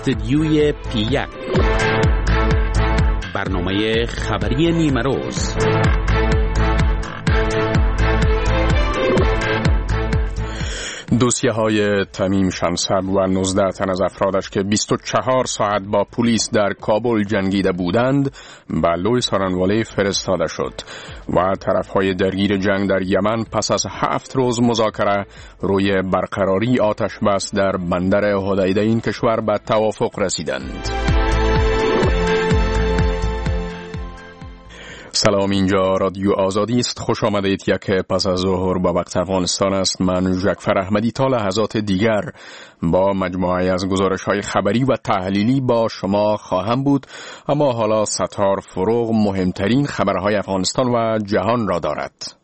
استدیوی پی1 برنامه خبری نیمه روز. دوسیه‌های تمیم شمسد و 19 تن از افرادش که 24 ساعت با پلیس در کابل جنگیده بودند به لوئیس آرانوالی فرستاده شد و طرفهای درگیر جنگ در یمن پس از 7 روز مذاکره روی برقراری آتش بس در بندر حدیده این کشور به توافق رسیدند. سلام، اینجا رادیو آزادی است. خوش آمدید. یک پس از ظهر با وقت افغانستان است. من جعفر احمدی تا لحظات دیگر با مجموعه از گزارش‌های خبری و تحلیلی با شما خواهم بود، اما حالا ستار فروغ مهمترین خبرهای افغانستان و جهان را دارد.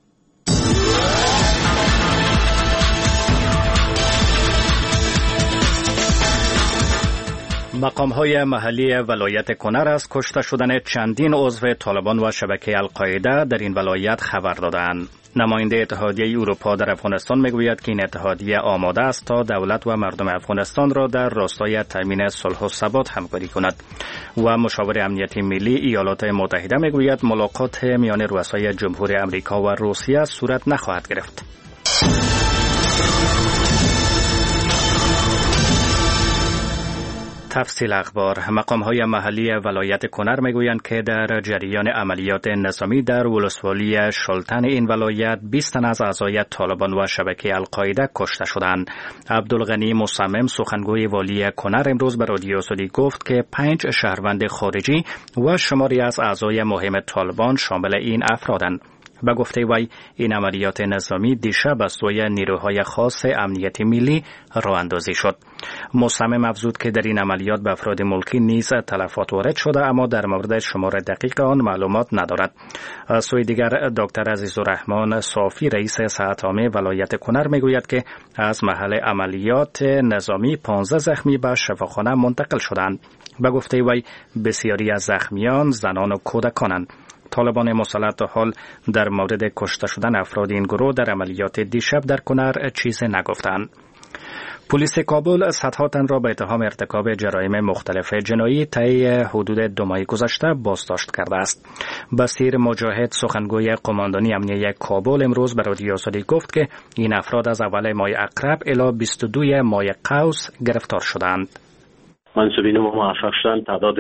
مقام‌های محلی ولایت کنر از کشته شدن چندین عضو طالبان و شبکه القاعده در این ولایت خبر دادند. نماینده اتحادیه اروپا در افغانستان میگوید که این اتحادیه آماده است تا دولت و مردم افغانستان را در راستای تامین صلح و ثبات همکاری کند. و مشاور امنیتی ملی ایالات متحده میگوید ملاقات میان رؤسای جمهوری آمریکا و روسیه صورت نخواهد گرفت. تفصیل اخبار. مقام‌های محلی ولایت کنر میگویند که در جریان عملیات نظامی در ولسوالی شلتن این ولایت 20 تن از اعضای طالبان و شبکه القاعده کشته شدند. عبدالغنی مصمم سخنگوی والی کنر امروز به رادیو آزادی گفت که 5 شهروند خارجی و شماری از اعضای مهم طالبان شامل این افرادند. به گفته وی این عملیات نظامی دیشب از سوی نیروهای خاص امنیتی ملی راه اندازی شد. مصمم افزود که در این عملیات به افراد ملکی نیز تلفات وارد شده، اما در مورد شمار دقیق آن معلومات ندارد. از سوی دیگر دکتر عزیزالرحمن صافی رئیس صحت عامه ولایت کنر میگوید که از محل عملیات نظامی 15 زخمی به شفاخانه منتقل شدند. به گفته وی بسیاری از زخمیان زنان و کودکانند. طالبان مسلح تا حال در مورد کشته شدن افراد این گروه در عملیات دیشب در کنر چیزی نگفتند. پلیس کابل صدها تن را به اتهام ارتکاب جرایم مختلف جنایی طی حدود 2 ماه گذشته بازداشت کرده است. بصیر مجاهد سخنگوی قماندانی امنیتی کابل امروز به رادیو آزادی گفت که این افراد از اول ماه اقرب الی 22 ماه قوس گرفتار شدند. منصوبین ما موفق شدند تعداد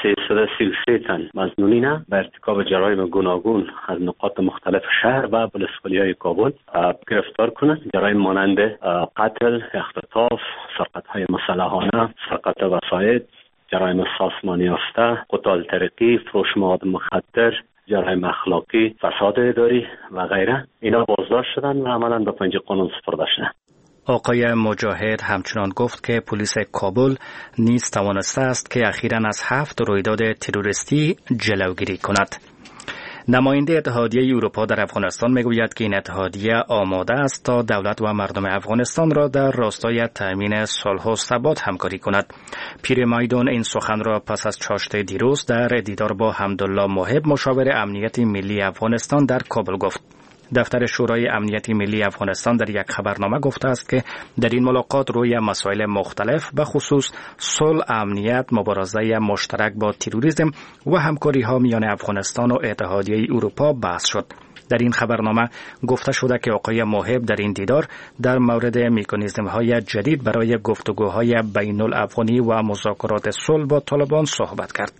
333 تن مظنونین به ارتکاب جرایم گوناگون از نقاط مختلف شهر و ولسوالی‌های کابل گرفتار کنند. جرایم مانند قتل، اختطاف، سرقت‌های مسلحانه، سرقت وسایل، جرایم سازمانی یافته، قتال طریقی، فروش مواد مخدر، جرایم اخلاقی، فساد اداری و غیره. اینا بازداشت شدند و عملاً به پنجه قانون سپرده شدند. آقای مجاهد همچنان گفت که پلیس کابل نیز توانسته است که اخیراً از 7 رویداد تروریستی جلوگیری کند. نماینده اتحادیه اروپا در افغانستان میگوید که این اتحادیه آماده است تا دولت و مردم افغانستان را در راستای تامین صلح و ثبات همکاری کند. پیر مایدون این سخن را پس از چاشت دیروز در دیدار با حمدالله محب مشاور امنیتی ملی افغانستان در کابل گفت. دفتر شورای امنیتی ملی افغانستان در یک خبرنامه گفته است که در این ملاقات روی مسائل مختلف به خصوص صلح، امنیت، مبارزه مشترک با تروریسم و همکاری ها میان افغانستان و اتحادیه اروپا بحث شد. در این خبرنامه گفته شده که آقای محب در این دیدار در مورد مکانیزم های جدید برای گفتگوهای بین الافغانی و مذاکرات صلح با طالبان صحبت کرد.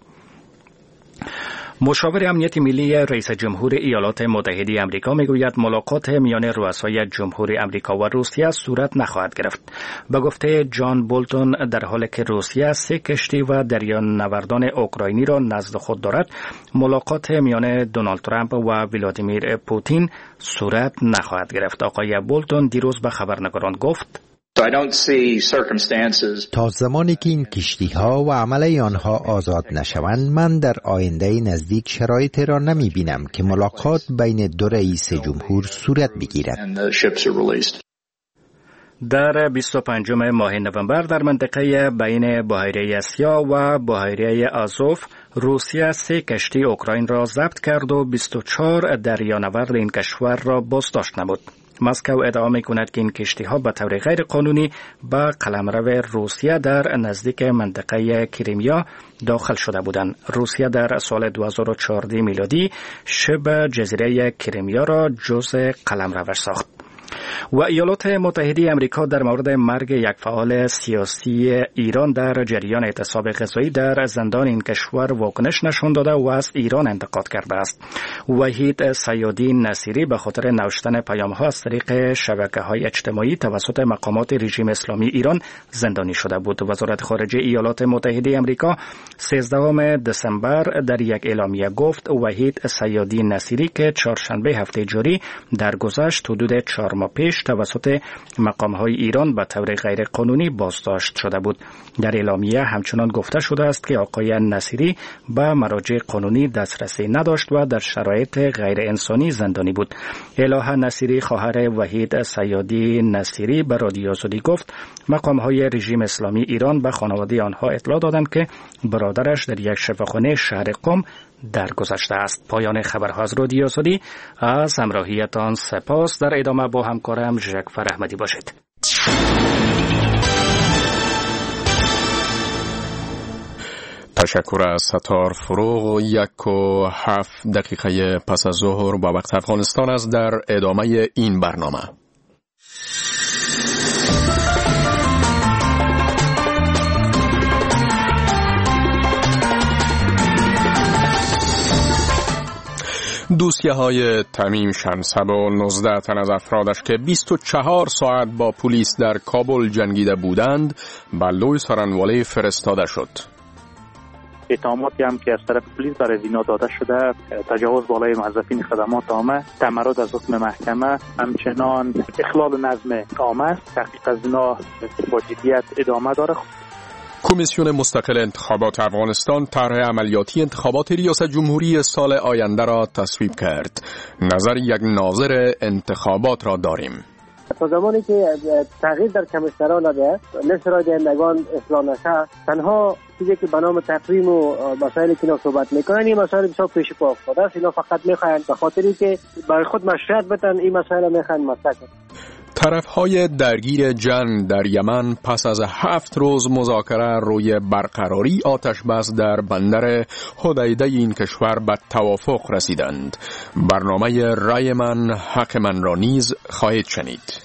مشاور امنیتی ملی رئیس جمهور ایالات متحده آمریکا میگوید ملاقات میان رؤسای جمهوری آمریکا و روسیه صورت نخواهد گرفت. به گفته جان بولتون در حالی که روسیه 3 کشتی و دریانوردان اوکراینی را نزد خود دارد، ملاقات میان دونالد ترامپ و ولادیمیر پوتین صورت نخواهد گرفت. آقای بولتون دیروز به خبرنگاران گفت: تا زمانی که این کشتی‌ها و عمله آنها آزاد نشوند، من در آینده نزدیک شرایطی را نمی‌بینم که ملاقات بین 2 رئیس جمهور صورت بگیرد. در 25 ماه نوامبر در منطقه بین بحیره اسیا و بحیره آزوف روسیه 3 کشتی اوکراین را ضبط کرد و 24 دریانورد این کشور را بازداشت نمود. مسکو ادعا می‌کند که این کشتی‌ها به طور غیر قانونی به قلمرو روسیه در نزدیک منطقه کریمیا داخل شده بودند. روسیه در سال 2014 میلادی شبه جزیره کریمیا را جزء قلمروش ساخت. و ایالات متحده آمریکا در مورد مرگ یک فعال سیاسی ایران در جریان اعتصاب غذایی در زندان این کشور واکنش نشان داده و از ایران انتقاد کرده است. وحید صیادی نصیری به خاطر نوشتن پیام‌ها از طریق شبکه‌های اجتماعی توسط مقامات رژیم اسلامی ایران زندانی شده بود. وزارت خارجه ایالات متحده آمریکا 13 دسامبر در یک اعلامیه گفت وحید صیادی نصیری که چهارشنبه هفته جاری درگذشت حدود 4 ماه پیش توسط مقام‌های ایران به طور غیر قانونی بازداشت شده بود. در اعلامیه همچنان گفته شده است که آقای نصیری به مراجع قانونی دسترسی نداشت و در شرایط غیر انسانی زندانی بود. الهه نصیری خواهر وحید صیادی نصیری به رادیو آزادی گفت مقام‌های رژیم اسلامی ایران به خانواده آنها اطلاع دادند که برادرش در یک شفاخانه شهر قم درگذشته است. پایان خبرها از رادیو آزادی. از همراهیتان سپاس. در ادامه با همکارم ژکفر احمدی باشید. تشکر از ستار فروغ. 1:07 پس از ظهر با وقت افغانستان است. در ادامه این برنامه دوسیه های تمیم شنصب و 19 تن از افرادش که 24 ساعت با پلیس در کابل جنگیده بودند به لوی سارنوالی فرستاده شد. اتهاماتی هم که از طرف پلیس برای زینا داده شده، تجاوز بالای موظفین خدمات عامه، تمرد از حکم محکمه، همچنان اخلال نظم عامه است. تحقیق زینا با جدیت ادامه داره. کمیسیون مستقل انتخابات افغانستان طرح عملیاتی انتخابات ریاست جمهوری سال آینده را تصویب کرد. نظر یک ناظر انتخابات را داریم. تا زمانی که تغییر در کمیسیون نده، لیست رای دهندگان اصلاح نشه، تنها چیزی که به نام تقویم و مسائلی که اینا صحبت میکنن این مسائل بسیار پیش پا افتاده است. اینا فقط میخواین به خاطری که برای خود مشروعیت بدن این مسائل میخواین مطرح کنن. طرفهای درگیر جنگ در یمن پس از 7 روز مذاکره روی برقراری آتش بس در بندر حدیده این کشور به توافق رسیدند. برنامه رای من حق من را نیز خواهید شنید.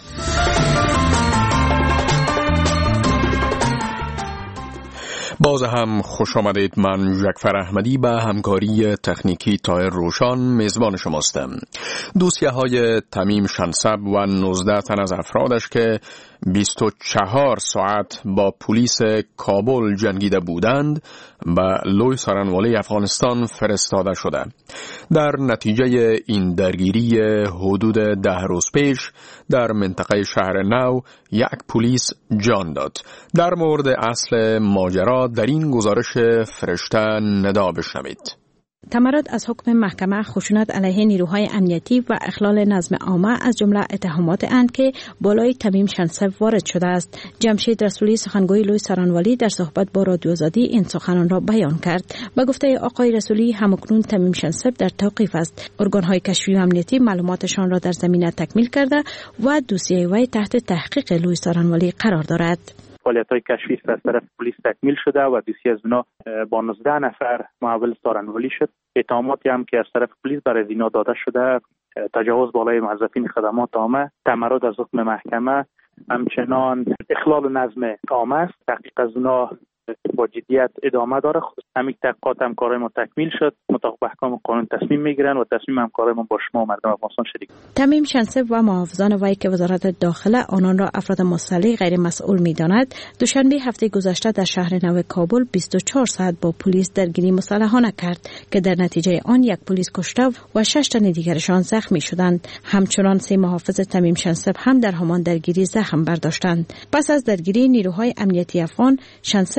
باز هم خوش آمدید. من ژکفر احمدی به همکاری تکنیکی طاهر روشان میزبان شماستم. دوسیه های تمیم شنصب و 19 تن از افرادش که 24 ساعت با پلیس کابل جنگیده بودند به لوی سارنوالی افغانستان فرستاده شده. در نتیجه این درگیری حدود 10 روز پیش در منطقه شهر نو یک پلیس جان داد. در مورد اصل ماجرا در این گزارش فرشته ندا بشنوید. تمرد از حکم محکمه، خشونت علیه نیروهای امنیتی و اخلال نظم عامه از جمله اتهامات اند که بالای تمیم شنصب وارد شده است. جمشید رسولی سخنگوی لوی سارنوالی در صحبت با رادیو آزادی این سخنان را بیان کرد. به گفته آقای رسولی همکنون تمیم شنصب در توقیف است. ارگان‌های کشفی و امنیتی معلوماتشان را در زمینه تکمیل کرده و دوسیه وی تحت تحقیق لوی سارنوالی قرار دارد. فعالیت‌های کشفی از طرف پلیس تکمیل شده و دوسیه از اونا با 19 نفر محول سارنوالی شد. اتهاماتی هم که از طرف پلیس برای زینا داده شده، تجاوز بالای موظفین خدمات عامه، تمرد از حکم محکمه، همچنان اخلال نظم عامه است. تحقیق از اونا با جدیت ادامه داره. همین تحقیقات همکارای ما تکمیل شد. مطابق احکام قانون تصمیم میگیرن و تصمیم همکارای ما با شما مردم افغانستان شریک. تمیم شنصب و محافظان وی که وزارت داخله آنان را افراد مسلح غیر مسئول می‌داند، دوشنبه هفته گذشته در شهر نو کابل 24 ساعت با پلیس درگیری مسلحانه کرد که در نتیجه آن یک پلیس کشته و 6 تن دیگرشان زخمی شدند. همچنان 3 محافظ تمیم شنصب هم در همان درگیری زخم برداشتند. پس از درگیری نیروهای امنیتی افغان، شنصب و حدود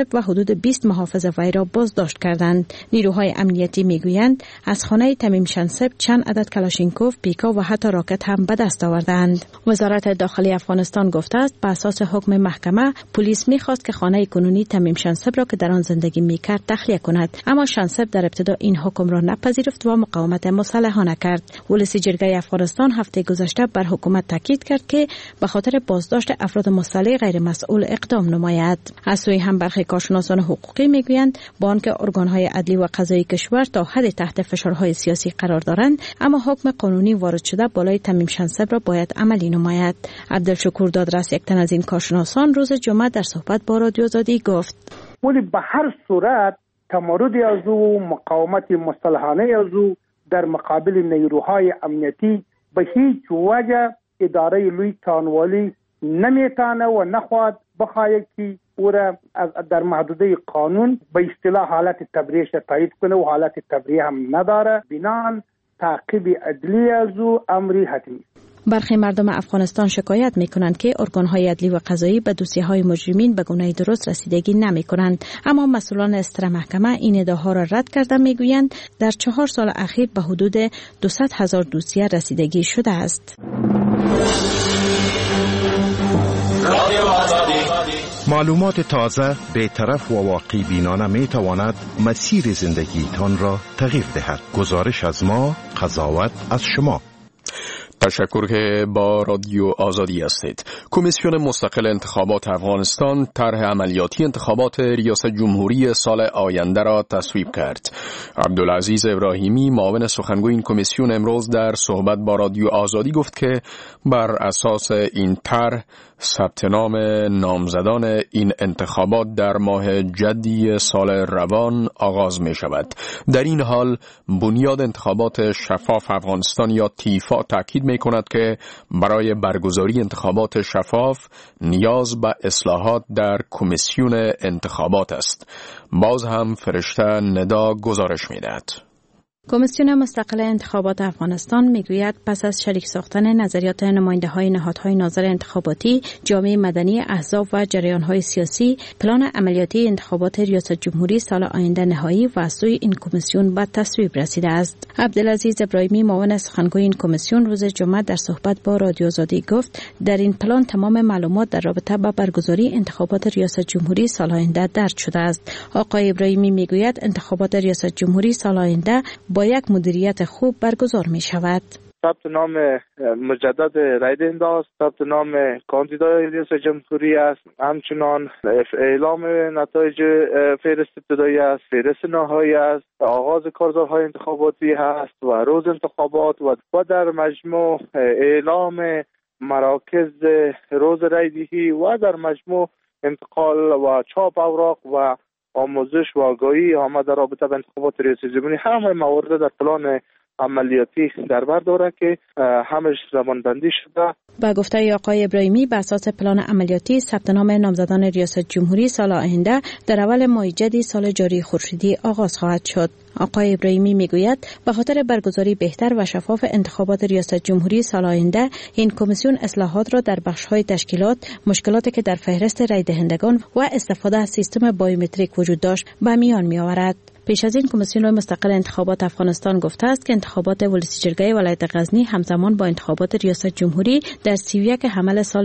حدود 20 محافظ وی را بازداشت کردند. نیروهای امنیتی میگویند از خانه تمیم شنسب چند عدد کلاشینکوف، پیکا و حتی راکت هم به دست آوردند. وزارت داخلی افغانستان گفته است به اساس حکم محکمه پلیس میخواست که خانه کنونی تمیم شنسب را که در آن زندگی میکرد تخلیه کند، اما شنسب در ابتدا این حکم را نپذیرفت و مقاومت مسلحانه کرد. ولسی جرگه افغانستان هفته گذشته بر حکومت تاکید کرد که به خاطر بازداشت افراد مسلح غیر مسئول اقدام نماید. از سوی هم برخی کارشناسان حقوقی میگویند با آنکه ارگانهای عدلی و قضایی کشور تا حد تحت فشارهای سیاسی قرار دارند، اما حکم قانونی وارد شده بالای تمیم شنسب را باید عملی نماید. عبدالشکور دادرس، یک تن از این کارشناسان، روز جمعه در صحبت با رادیو آزادی گفت: ولی به هر صورت تمرد از او، مقاومت مسلحانه از او در مقابل نیروهای امنیتی به هیچ وجه اداره لوی تانوالی نمیتانه و نخواهد بخواهد که او را در محدوده قانون به اصطلاح حالت تبریه تایید کنه و حالت تبریه هم نداره. بنان تعقیب عدلی از او امری حتمی. برخی مردم افغانستان شکایت می‌کنند که ارگان‌های عدلی و قضایی به دوسیه‌های مجرمین به گونه درست رسیدگی نمی‌کنند، اما مسئولان استر محکمه این ادعاها را رد کرده می‌گویند در 4 سال اخیر به حدود 200,000 دوسیه رسیدگی شده است. معلومات تازه، بی‌طرف و واقع بینانه می‌تواند مسیر زندگیتان را تغییر دهد. گزارش از ما، قضاوت از شما. تشکر که با رادیو آزادی هستید. کمیسیون مستقل انتخابات افغانستان طرح عملیاتی انتخابات ریاست جمهوری سال آینده را تصویب کرد. عبدالعزیز ابراهیمی، معاون سخنگوی این کمیسیون، امروز در صحبت با رادیو آزادی گفت که بر اساس این طرح ثبت نام نامزدان این انتخابات در ماه جدی سال روان آغاز می شود. در این حال بنیاد انتخابات شفاف افغانستان یا تیفا تاکید می کند که برای برگزاری انتخابات شفاف نیاز به اصلاحات در کمیسیون انتخابات است. باز هم فرشته ندا گزارش می دهد. کمیسیون مستقل انتخابات افغانستان میگوید پس از شریک ساختن نظریات نماینده‌های نهادهای ناظر انتخاباتی، جامعه مدنی، احزاب و جریان‌های سیاسی، پلان عملیاتی انتخابات ریاست جمهوری سال آینده نهایی و از سوی این کمیسیون به تصویب رسیده است. عبدالعزیز ابراهیمی، معاون سخنگوی این کمیسیون، روز جمعه در صحبت با رادیو آزادی گفت در این پلان تمام معلومات در رابطه با برگزاری انتخابات ریاست جمهوری سال آینده درج شده است. آقای ابراهیمی میگوید انتخابات ریاست جمهوری سال آینده با یک مدیریت خوب برگزار می شود. ثبت نام مجدد رای دهنده است، ثبت نام کاندیدای ریاست جمهوری است، همچنان اعلام نتایج فهرست ابتدایی است، فهرست نهایی است، آغاز کارزارهای انتخاباتی است و روز انتخابات و در مجموع اعلام مراکز روز رای دهی و در مجموع انتقال و چاپ اوراق و آموزش و آگاهی آمده رابطه با انتخابات ریاست جمهوری. همه موارد در پلان عملیاتی در بر داره که همش زمانبندی شده. با گفته آقای ابراهیمی به اساس پلان عملیاتی ثبت نام نامزدان ریاست جمهوری سال آینده در اول ماه جدی سال جاری خورشیدی آغاز خواهد شد. آقای ابراهیمی میگوید به خاطر برگزاری بهتر و شفاف انتخابات ریاست جمهوری سال آینده این کمیسیون اصلاحات را در بخش‌های تشکیلات، مشکلاتی که در فهرست رای دهندگان و استفاده از سیستم بایومتریک وجود داشت به میان می‌آورد. پیش از این کمیسیون مستقل انتخابات افغانستان گفته است که انتخابات ولسی جرگه ولایت غزنی همزمان با انتخابات ریاست جمهوری در 31 حمل سال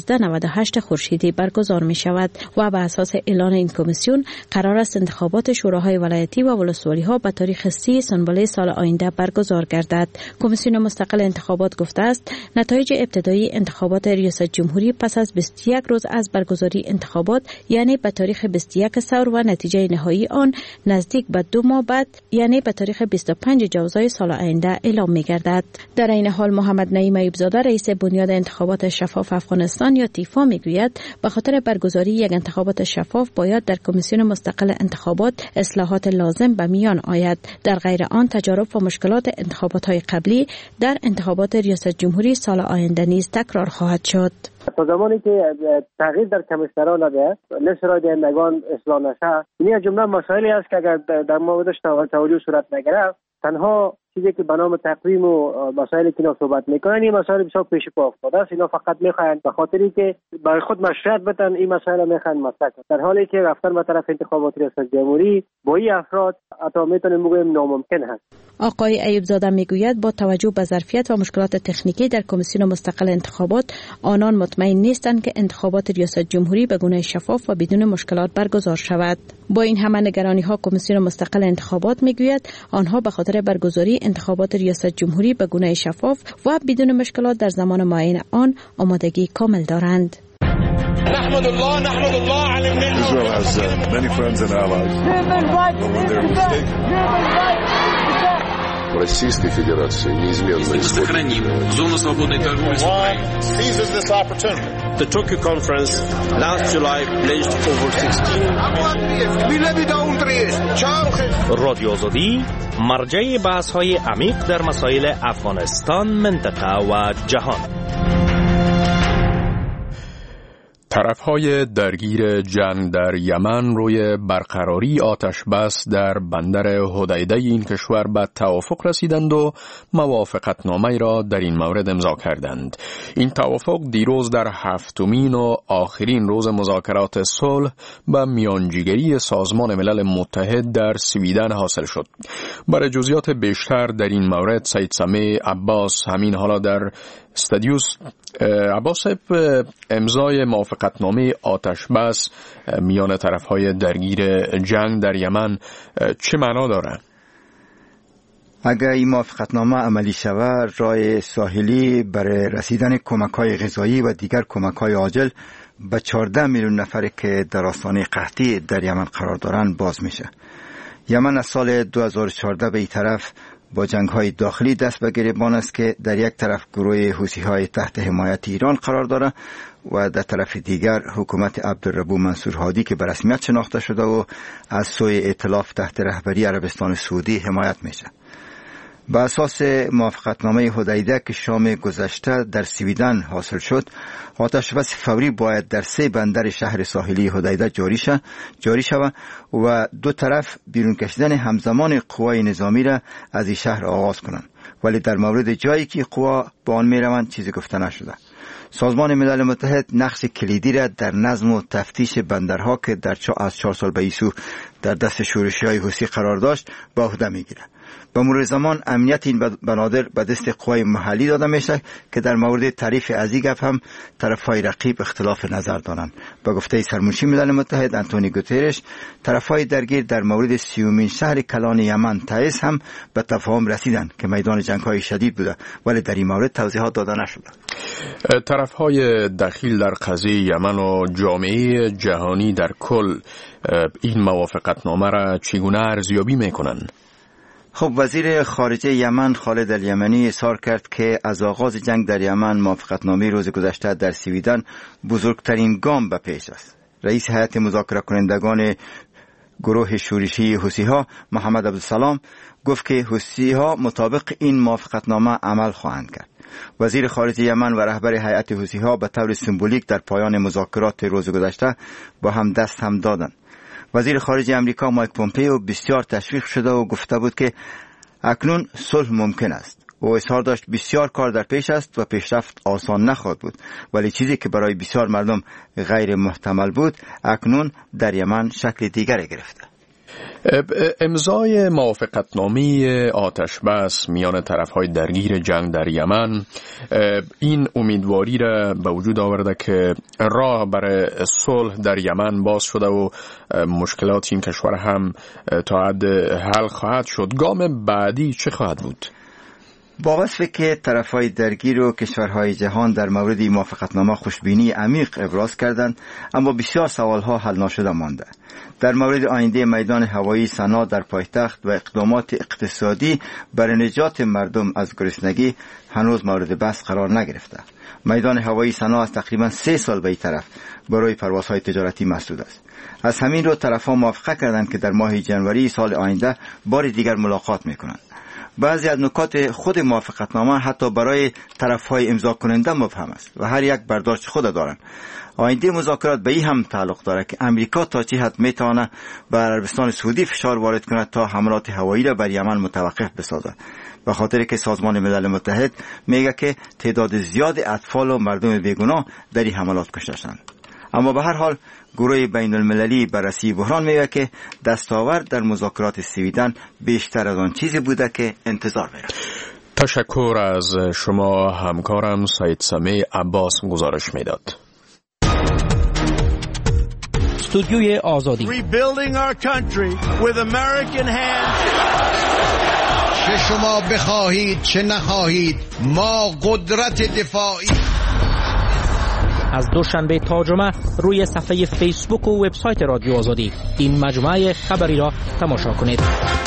1398 خورشیدی برگزار می شود و بر اساس اعلان این کمیسیون قرار است انتخابات شوراهای ولایتی و ولسوالی‌ها به تاریخ 30 سنبله سال آینده برگزار گردد. کمیسیون مستقل انتخابات گفته است نتایج ابتدایی انتخابات ریاست جمهوری پس از 21 روز از برگزاری انتخابات، یعنی به تاریخ 21 ثور، و نتیجه نهایی آن نزدیک به 2 ماه بعد، یعنی به تاریخ 25 جوزای سال آینده اعلام می‌گردد. در این حال محمد نعیم ایوبزاده، رئیس بنیاد انتخابات شفاف افغانستان یا تیفا، میگوید به خاطر برگزاری یک انتخابات شفاف باید در کمیسیون مستقل انتخابات اصلاحات لازم به میان آید. در غیر آن تجارب و مشکلات انتخابات‌های قبلی در انتخابات ریاست جمهوری سال آینده نیز تکرار خواهد شد. تا زمانی که تغییر در کمیسیون نده، لیست رای دهندگان اصلاح نشه، این جمله مسائلی است که اگر در موردش توجه صورت نگرفت، تنها چیزی که به نام تقویم و مسائلی که اینا صحبت میکنن این مسائل بسیار پیش پا افتاده است. اینا فقط میخواین به خاطری که برای خود مشروعیت بدن این مسائل میخواین مطرح کنن، در حالی که رفتن به طرف انتخابات ریاست جمهوری با این افراد حتی میتونیم بگوییم ناممکن هست. آقای ایوب زاده میگوید با توجه به ظرفیت و مشکلات تکنیکی در کمیسیون مستقل انتخابات آنان مطمئن نیستند که انتخابات ریاست جمهوری به گونه شفاف و بدون مشکلات برگزار شود. با این همه نگرانی ها کمیسیون مستقل انتخابات میگوید آنها به خاطر برگزاری انتخابات ریاست جمهوری به گونه شفاف و بدون مشکلات در زمان معین آن آمادگی کامل دارند. نحمد الله على Israel has many friends and allies. When they're mistaken. Российской Федерации неизменно сохраним зону свободной торговли с Украиной. Seizes this opportunity. The Tokyo conference last July pledged over 16. رادیو آزادی مرجع بحث‌های عمیق در مسائل افغانستان، منطقه و جهان. طرف‌های درگیر جنگ در یمن روی برقراری آتش بس در بندر حدیده این کشور به توافق رسیدند و موافقتنامه را در این مورد امضا کردند. این توافق دیروز در هفتمین و آخرین روز مذاکرات صلح به میانجیگری سازمان ملل متحد در سویدن حاصل شد. برای جزئیات بیشتر در این مورد سید سمیع عباس همین حالا در استادیوس. عباس، امضای موافقتنامه آتش بس میان طرف‌های درگیر جنگ در یمن چه معنا داره؟ اگر این موافقتنامه عملی شود، راه ساحلی برای رسیدن کمک‌های غذایی و دیگر کمک‌های عاجل به 14 میلیون نفر که در آستانه قحطی در یمن قرار دارند باز میشه. یمن از سال 2014 به این طرف با جنگ‌های داخلی دست به گریبان است که در یک طرف گروه حوثی‌های تحت حمایت ایران قرار دارد و در طرف دیگر حکومت عبدالربو منصور هادی که به رسمیت شناخته شده و از سوی ائتلاف تحت رهبری عربستان سعودی حمایت میشه. با اساس موافقتنامه حدیده که شام گذشته در سویدن حاصل شد، آتش بس فوری باید در 3 بندر شهر ساحلی حدیده جاری شود و دو طرف بیرون کشیدن همزمان قوای نظامی را از این شهر آغاز کنند، ولی در مورد جایی که قوا به آن میروند چیزی گفته نشده. سازمان ملل متحد نقش کلیدی را در نظم و تفتیش بندرها که از 4 سال به این سو در دست شورشی‌های حوثی قرار داشت به عهده میگیرد. به مرور زمان امنیت این بنادر به دست قوای محلی داده میشه که در مورد تعریف از این گپ هم طرفهای رقیب اختلاف نظر دارند. به گفته سرمنشی ملل متحد آنتونیو گوترش، طرفهای درگیر در مورد 30مین شهر کلان یمن تعز هم به تفاهم رسیدند که میدان جنگ‌های شدید بوده، ولی در این مورد توضیحات داده نشده. طرفهای دخیل در قضیه یمن و جامعه جهانی در کل این موافقتنامه را چگونه ارزیابی میکنند؟ خب، وزیر خارجه یمن خالد الیمنی اظهار کرد که از آغاز جنگ در یمن موافقتنامه روز گذشته در سویدن بزرگترین گام به پیش است. رئیس هیئت مذاکره کنندگان گروه شورشی حوثی‌ها محمد عبدالسلام گفت که حوثی‌ها مطابق این موافقتنامه عمل خواهند کرد. وزیر خارجه یمن و رهبر هیئت حوثی‌ها به طور سمبولیک در پایان مذاکرات روز گذشته با هم دست هم دادند. وزیر خارجه امریکا مایک پومپئو بسیار تشویق شده و گفته بود که اکنون صلح ممکن است. او اظهار داشت بسیار کار در پیش است و پیشرفت آسان نخواهد بود، ولی چیزی که برای بسیار مردم غیر محتمل بود اکنون در یمن شکل دیگری گرفته. امضای موافقتنامه آتش بس میان طرفهای درگیر جنگ در یمن این امیدواری را به وجود آورده که راه برای صلح در یمن باز شده و مشکلات این کشور هم تا حد حل خواهد شد. گام بعدی چه خواهد بود؟ با وصفی که طرفهای درگیر و کشورهای جهان در مورد این موافقتنامه خوشبینی عمیق ابراز کردند، اما بسیار سوالها حل نشده مانده. در مورد آینده میدان هوایی سنا در پایتخت و اقدامات اقتصادی برای نجات مردم از گرسنگی هنوز مورد بحث قرار نگرفته. میدان هوایی سنا از تقریبا 3 سال به این طرف برای پروازهای تجارتی مسدود است. از همین رو طرفها موافقه کردند که در ماه ژانویه سال آینده بار دیگر ملاقات میکنند. بعضی از نکات خود موافقتنامه حتی برای طرفهای امضا کننده مبهم است و هر یک برداشت خود دارند. آینده مذاکرات به این هم تعلق دارد که امریکا تا چه حد میتواند بر عربستان سعودی فشار وارد کند تا حملات هوایی را بر یمن متوقف بسازد. به خاطر که سازمان ملل متحد میگه که تعداد زیاد اطفال و مردم بیگناه در این حملات کشته شدند. اما به هر حال گروه بین المللی بررسی بحران میگه که دستاورد در مذاکرات سویدن بیشتر از آن چیزی بوده که انتظار میرفت. تشکر از شما همکارم سعید سمی عباس گزارش میداد. استودیوی آزادی. Rebuilding our country with American hands. چه شما بخواهید چه نخواهید ما قدرت دفاعی. از دوشنبه تا جمعه روی صفحه فیسبوک و وبسایت رادیو آزادی این مجموعه خبری را تماشا کنید.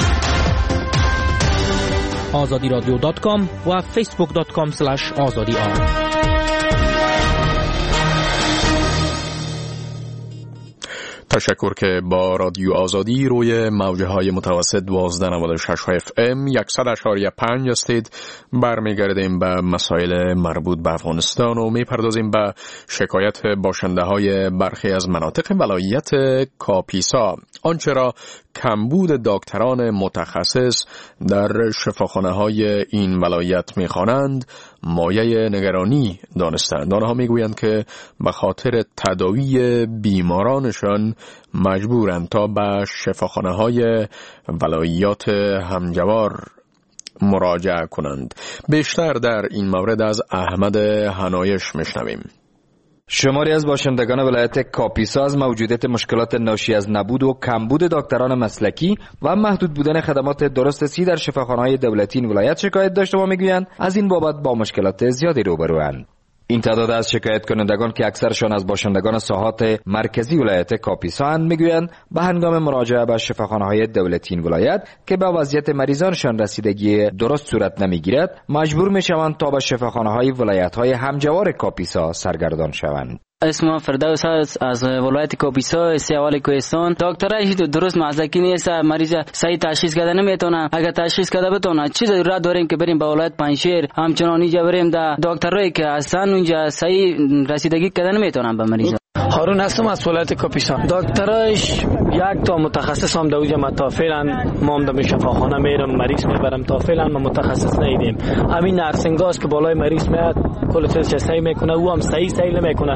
azadiradio.com و facebook.com/azadi. تشکر که با رادیو آزادی روی موجه های متوسط 1296 FM 100.5 هستید. برمیگردیم به مسائل مربوط به افغانستان و میپردازیم به شکایت باشنده های برخی از مناطق ولایت کاپیسا. آنچه را کمبود دکتران متخصص در شفاخانه های این ولایت میخوانند مایه نگرانی دانستند. آنها میگویند که به خاطر تداوی بیمارانشان مجبورند تا به شفاخانه های ولایات همجوار مراجعه کنند. بیشتر در این مورد از احمد هنایش میشنویم. شماری از باشندگان ولایت کاپیسا از موجودیت مشکلات ناشی از نبود و کمبود دکتران مسلکی و محدود بودن خدمات درست در شفاخانه‌های دولتی این ولایت شکایت داشته و میگویند از این بابت با مشکلات زیادی روبروند. این تعداد از شکایت کنندگان که اکثرشان از باشندگان ساحات مرکزی ولایت کاپیسا اند میگویند به هنگام مراجعه به شفاخانه‌های دولتی این ولایت که به وضعیت مریضانشان رسیدگی درست صورت نمیگیرد مجبور میشوند تا به شفاخانه‌های ولایت‌های همجوار کاپیسا سرگردان شوند. اسم فردوس است از ولایت کاپیسا سیاوال کوهستان. دکترش درست مسلکی نیست، مریض صحیح تشخیص کرده نمیتونه. اگر تشخیص کرده بتونه چیز را داریم که بریم به ولایت پنجشیر، همچنان اینجا بریم در دکترایی که اصلا اونجا صحیح رسیدگی کرده نمیتونن به مریض. هارون هستم از ولایت کاپیسا. دکترش یک تا متخصص هم دوجا تا فعلا ما هم در شفاخانه میرم مریض میبرم تا فعلا ما متخصص نیدیم. همین نرسنگاست که بالای مریض میاد کل چیز صحیح میکنه، او هم صحیح نمیکنه.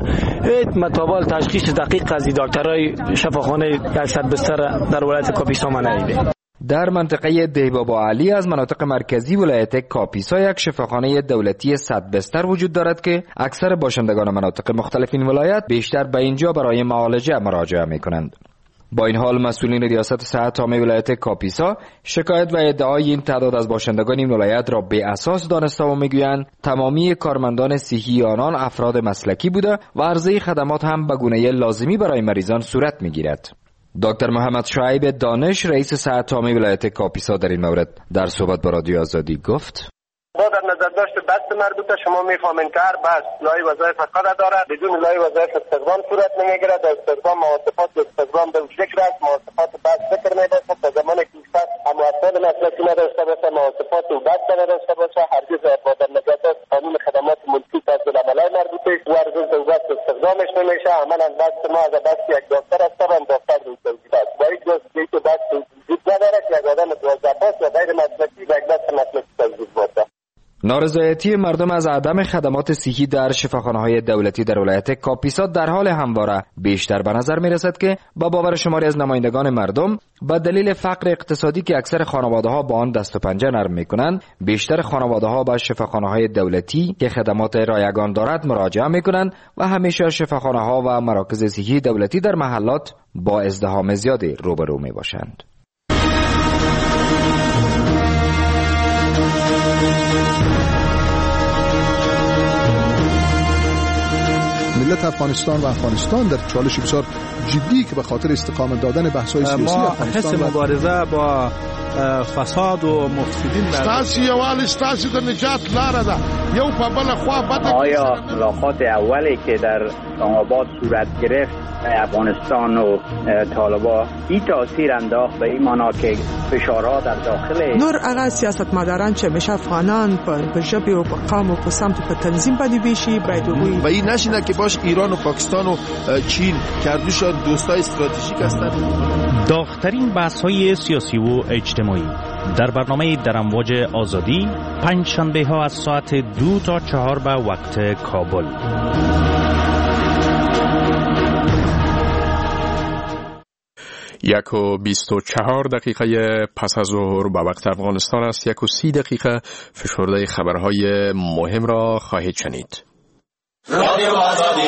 متابال تشخیص دقیق از دکترای شفاخانه 100 بستر در ولایت کاپیسا ما ندیدیم. در منطقه دیبابا علی از مناطق مرکزی ولایت کاپیسا یک شفاخانه دولتی 100 بستر وجود دارد که اکثر باشندگان مناطق مختلف این ولایت بیشتر به اینجا برای معالجه مراجعه میکنند. با این حال مسئولین ریاست صحت عامه ولایت کاپیسا شکایت و ادعای این تعداد از باشندگان این ولایت را به اساس دانسته و میگویند تمامی کارمندان صحی آنان افراد مسلکی بوده و عرضه خدمات هم به گونه لازمی برای مریضان صورت میگیرد. دکتر محمد شعیب دانش رئیس صحت عامه ولایت کاپیسا در این مورد در صحبت با رادیو آزادی گفت: با در نظر داشت بست مربوطه شما میفهمین که هر بست لای وظایف خود دارد، بدون لای وظایف استخدام صورت نمیگیرد. در استخدام مواصفات استخدام به شکل است، مواصفات بست فکر میباشد تا زمانی که بست افراد مسلکی نداشته باشه، مواصفات او بست نداشته باشه، هرگز با در نظر داشت قانون خدمات ملکی تحت العملای مربوطه و هرگز او بست استخدامش نمیشه. عملا بست ما از بست یک دکتر است و دکتر موجود است. با یک جزئی که بست وجود نداره که یک آدم موظفات و غیر مسلکی و یک بست مسلکی تجدید باشه. نارضایتی مردم از عدم خدمات صحی در شفاخانه‌های دولتی در ولایت کاپیسا در حال همواره بیشتر به نظر می‌رسد که با باور شماری از نمایندگان مردم به دلیل فقر اقتصادی که اکثر خانواده‌ها با آن دست و پنجه نرم می‌کنند، بیشتر خانواده‌ها به شفاخانه‌های دولتی که خدمات رایگان دارد مراجعه می‌کنند و همیشه شفاخانه‌ها و مراکز صحی دولتی در محلات با ازدحام زیادی روبرو می‌باشند. ملت افغانستان و افغانستان در چالش بسیار جدی که به خاطر استقامت دادن بحث‌های سیاسی افغانستان ما حس مبارزه با فساد و مفسدین ستاسو یوال ستاسو د نجات لاره ده یو په بل خوا بده. آیا ملاقات اولی که در آباد صورت گرفت افغانستان و طالبان این تاثیر انداخت به این معنا که فشارها در داخل نور هغه سیاستمداران چې همیشه افغانان په ژبې او په قوم او په سمت په تنظیم باندې ویشي باید وګوري و این نشینه که باش ایران و پاکستان و چین کردوشان دوستای استراتژیک هستند. داغ‌ترین بحث‌های سیاسی و اجتماعی در برنامه در امواج آزادی پنج شنبه ها از ساعت 2 تا 4 به وقت کابل. 1:24 پس از ظهر به وقت افغانستان است. 1:30 فشرده خبرهای مهم را خواهید شنید. رادیو آزادی.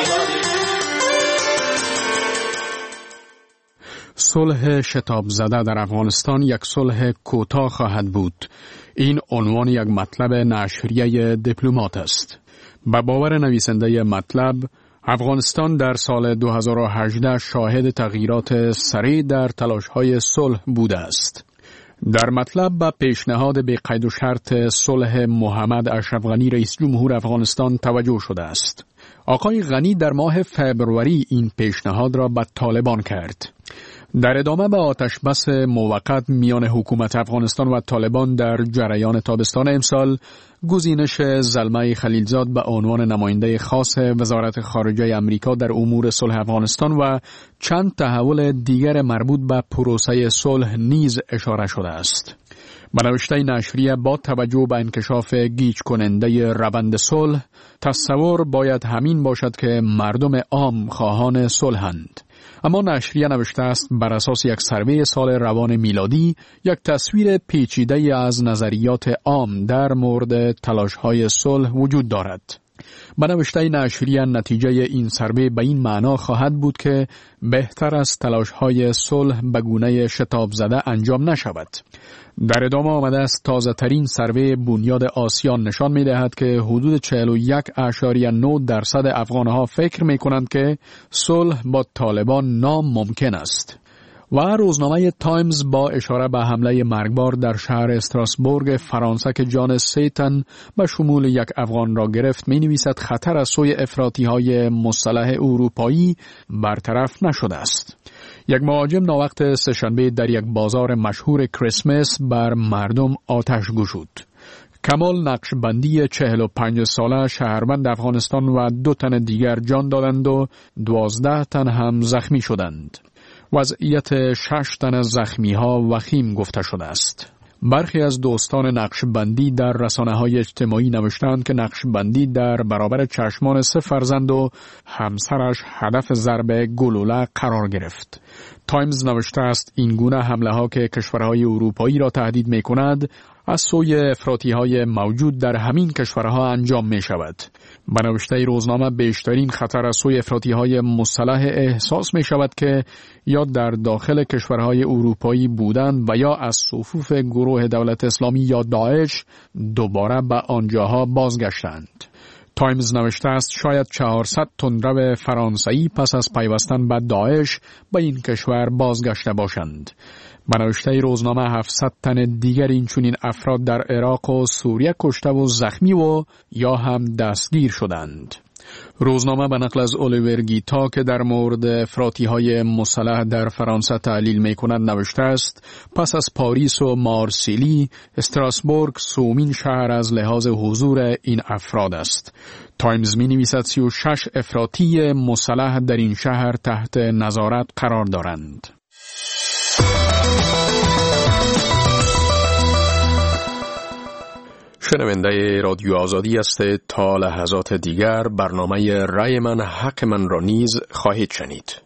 صلح شتاب زده در افغانستان یک صلح کوتاه خواهد بود. این عنوان یک مطلب نشریه دیپلمات است. به باور نویسنده مطلب، افغانستان در سال 2018 شاهد تغییرات سریع در تلاش‌های صلح بوده است. در مطلب به پیشنهاد به قید و شرط صلح محمد اشرف غنی رئیس جمهور افغانستان توجه شده است. آقای غنی در ماه فبروری این پیشنهاد را به طالبان کرد. در ادامه به آتش بس موقت میان حکومت افغانستان و طالبان در جریان تابستان امسال، گزینش زلمه خلیلزاد به عنوان نماینده خاص وزارت خارجه امریکا در امور صلح افغانستان و چند تحول دیگر مربوط به پروسه صلح نیز اشاره شده است. به نوشته نشریه با توجه به انکشاف گیج کننده روند صلح، تصور باید همین باشد که مردم عام خواهان صلحند. اما نشریه نوشته است بر اساس یک سروی سال روان میلادی یک تصویر پیچیده از نظریات عام در مورد تلاش‌های صلح وجود دارد. به نوشته نشریه نتیجه این سروی به این معنا خواهد بود که بهتر است تلاش‌های صلح به گونه شتاب زده انجام نشود. در ادامه آمده است تازه ترین سروی بنیاد آسیان نشان می دهد که حدود 41.9% افغانها فکر می کنند که صلح با طالبان ناممکن است. و روزنامه تایمز با اشاره به حمله مرگبار در شهر استراسبورگ فرانسه که جان 3 تن به شمول یک افغان را گرفت می نویسد خطر از سوی افراطی های مسلح اروپایی برطرف نشده است. یک مهاجم ناوقت سه‌شنبه در یک بازار مشهور کریسمس بر مردم آتش گشود. کمال نقشبندی 45 ساله شهروند افغانستان و 2 تن دیگر جان دادند و 12 تن هم زخمی شدند. وضعیت 6 تن از زخمی ها وخیم گفته شده است. برخی از دوستان نقشبندی در رسانه‌های اجتماعی نوشتند که نقشبندی در برابر چشمان 3 فرزند و همسرش هدف ضرب گلوله قرار گرفت. تایمز نوشته است این گونه حمله ها که کشورهای اروپایی را تهدید می کند از سوی افراطی های موجود در همین کشورها انجام می شود. به نوشته روزنامه بیشترین خطر از سوی افراطی های مسلح احساس می شود که یا در داخل کشورهای اروپایی بودند و یا از صفوف گروه دولت اسلامی یا داعش دوباره به آنجاها بازگشتند. تایمز نوشته است شاید 400 تندرو فرانسوی پس از پیوستن به داعش به این کشور بازگشته باشند. به نوشته روزنامه 700 تن دیگر این چنین افراد در عراق و سوریه کشته و زخمی و یا هم دستگیر شدند. روزنامه به نقل از الیور گیتا که در مورد افراطی‌های مسلح در فرانسه تحلیل می‌کند نوشته است پس از پاریس و مارسیلی، استراسبورگ سومین شهر از لحاظ حضور این افراد است. تایمز می‌نویسد 36 افراطی مسلح در این شهر تحت نظارت قرار دارند. شنونده رادیو آزادی است. تا لحظات دیگر برنامه رای من حق من را نیز خواهید شنید.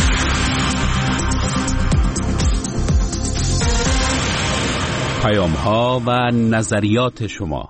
پیام‌ها و نظریات شما.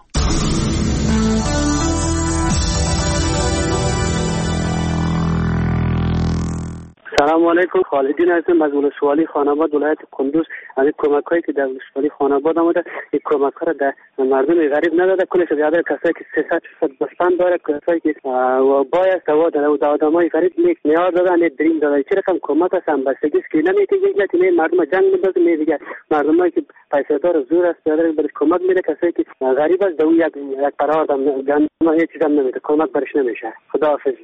سلام علیکم، خالدین هستم از ولسوالی خاناباد ولایت کندوز. از کمک‌هایی که در ولسوالی خاناباد آمده این کمک‌ها را در مردم غریب نداده. کلش زیاده کسایی که 300 بستان داره، کسایی که باید سوا داره و آدمای غریب نیاز دارن، دریم داره. چه رقم کمک است هم بستگی است که نمی‌تونه که مردم جنگ می‌ندازه. میگه مردمایی که پیسه دار زور است داره برش کمک میده. کسایی که غریب است دو یک قرار دارن، ما هیچ چیزی نمیده، کمک برش نمیشه. خداحافظ.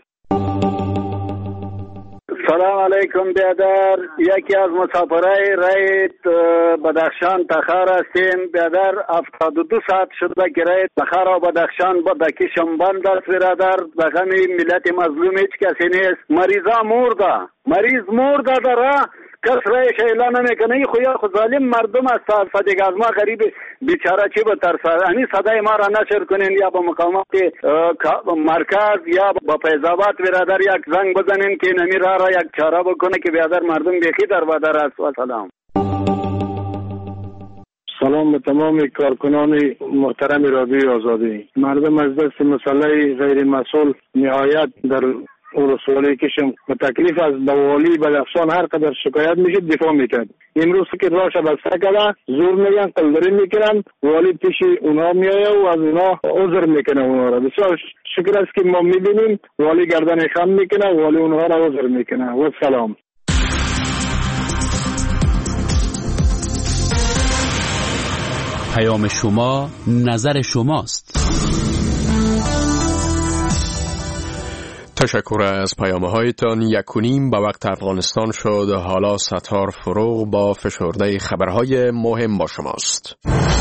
سلام علیکم بیادر. یکی از مسافرای رای بدخشان تخار هستیم. بیادر 72 ساعت شده که رای تخار و بدخشان با دکیشم بند است. برادر بغمی ملت مظلوم هیچ کسی نیست. مریض مرده داره کس رایش اعلان نمیکنه. این خویا خود ظالم مردم است. دیگه از ما غریب بیچاره چی بترسه؟ همین صدای ما را نشر کنین یا با مقامات مرکز یا با فیض‌آباد برادر یک زنگ بزنین که نمی را یک چاره بکنه که برادر مردم بیخی در بدر است. و سلام. سلام به تمام کارکنان محترم رادیوی آزادی. مردم از دست مسئله غیر مسئول نهایت در ولسوالی کشم و تکلیف از والی بدخشان هر قدر شکایت میشه دفاع میکرد. امروز که راش بسته کرده زور میگن قلدری میکنن، والی پیش اونا میایه و از اونا عذر میکنه اونا را. بسیار شکر است که ما میبینیم والی گردن خم میکنه، والی اونها را عذر میکنه. و سلام. پیام شما نظر شماست. تشکر از پیام‌هایتان. 1:30 به وقت افغانستان شد. حالا ستار فروغ با فشرده خبرهای مهم با شماست.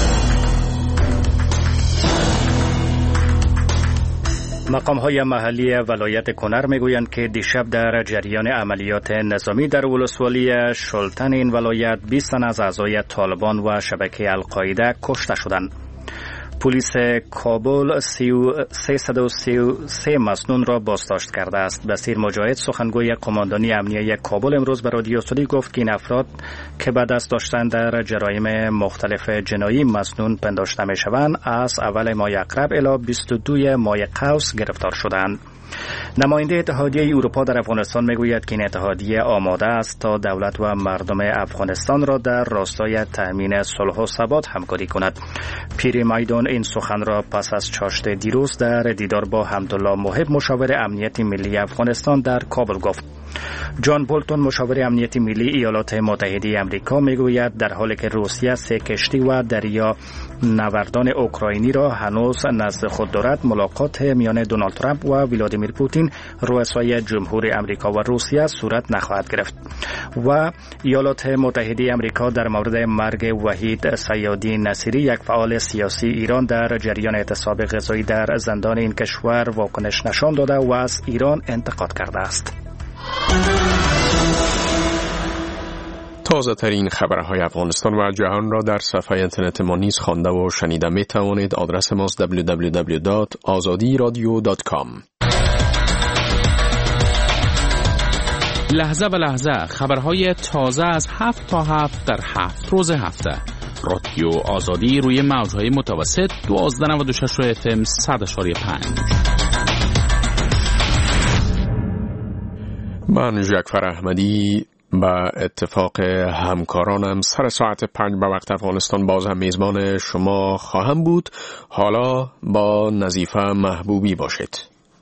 مقام‌های محلی ولایت کنر میگویند که دیشب در جریان عملیات نظامی در ولسوالی شلتن این ولایت 20 تن از اعضای طالبان و شبکه القاعده کشته شدند. پلیس کابل 333 مسنون را بازداشت کرده است. بصیر مجاهد سخنگوی قماندانی امنیه کابل امروز به رادیو سوری گفت که این افراد که به دست داشتن در جرایم مختلف جنایی مسنون پنداشته می شوند از اول ماه اقرب الی 22 ماه قوس گرفتار شدند. نماینده اتحادیه اروپا در افغانستان میگوید که این اتحادیه آماده است تا دولت و مردم افغانستان را در راستای تأمین صلح و ثبات همکاری کند. پیری مایدان این سخن را پس از چاشت دیروز در دیدار با حمدالله محب مشاور امنیت ملی افغانستان در کابل گفت. جان بولتون مشاور امنیت ملی ایالات متحده آمریکا میگوید در حالی که روسیه 3 کشتی و دریا نوردان اوکراینی را هنوز نزد خود دارد، ملاقات میان دونالد ترامپ و ولادیمیر پوتین رؤسای جمهور آمریکا و روسیه صورت نخواهد گرفت. و ایالات متحده آمریکا در مورد مرگ وحید صیادی نصیری، یک فعال سیاسی ایران در جریان اعتصاب غذایی در زندان این کشور، واکنش نشان داده و از ایران انتقاد کرده است. تازه ترین خبرهای افغانستان و جهان را در صفحه اینترنت ما نیز خوانده و شنیده می توانید. آدرس ماست www.azadiradio.com. لحظه به لحظه خبرهای تازه از 7 تا 7 در 7 روز هفته. رادیو آزادی روی موجهای متوسط 1296 FM 100.5. من جعفر احمدی با اتفاق همکارانم سر ساعت 5 به وقت افغانستان باز هم میزبان شما خواهم بود. حالا با نظیفه محبوبی باشید.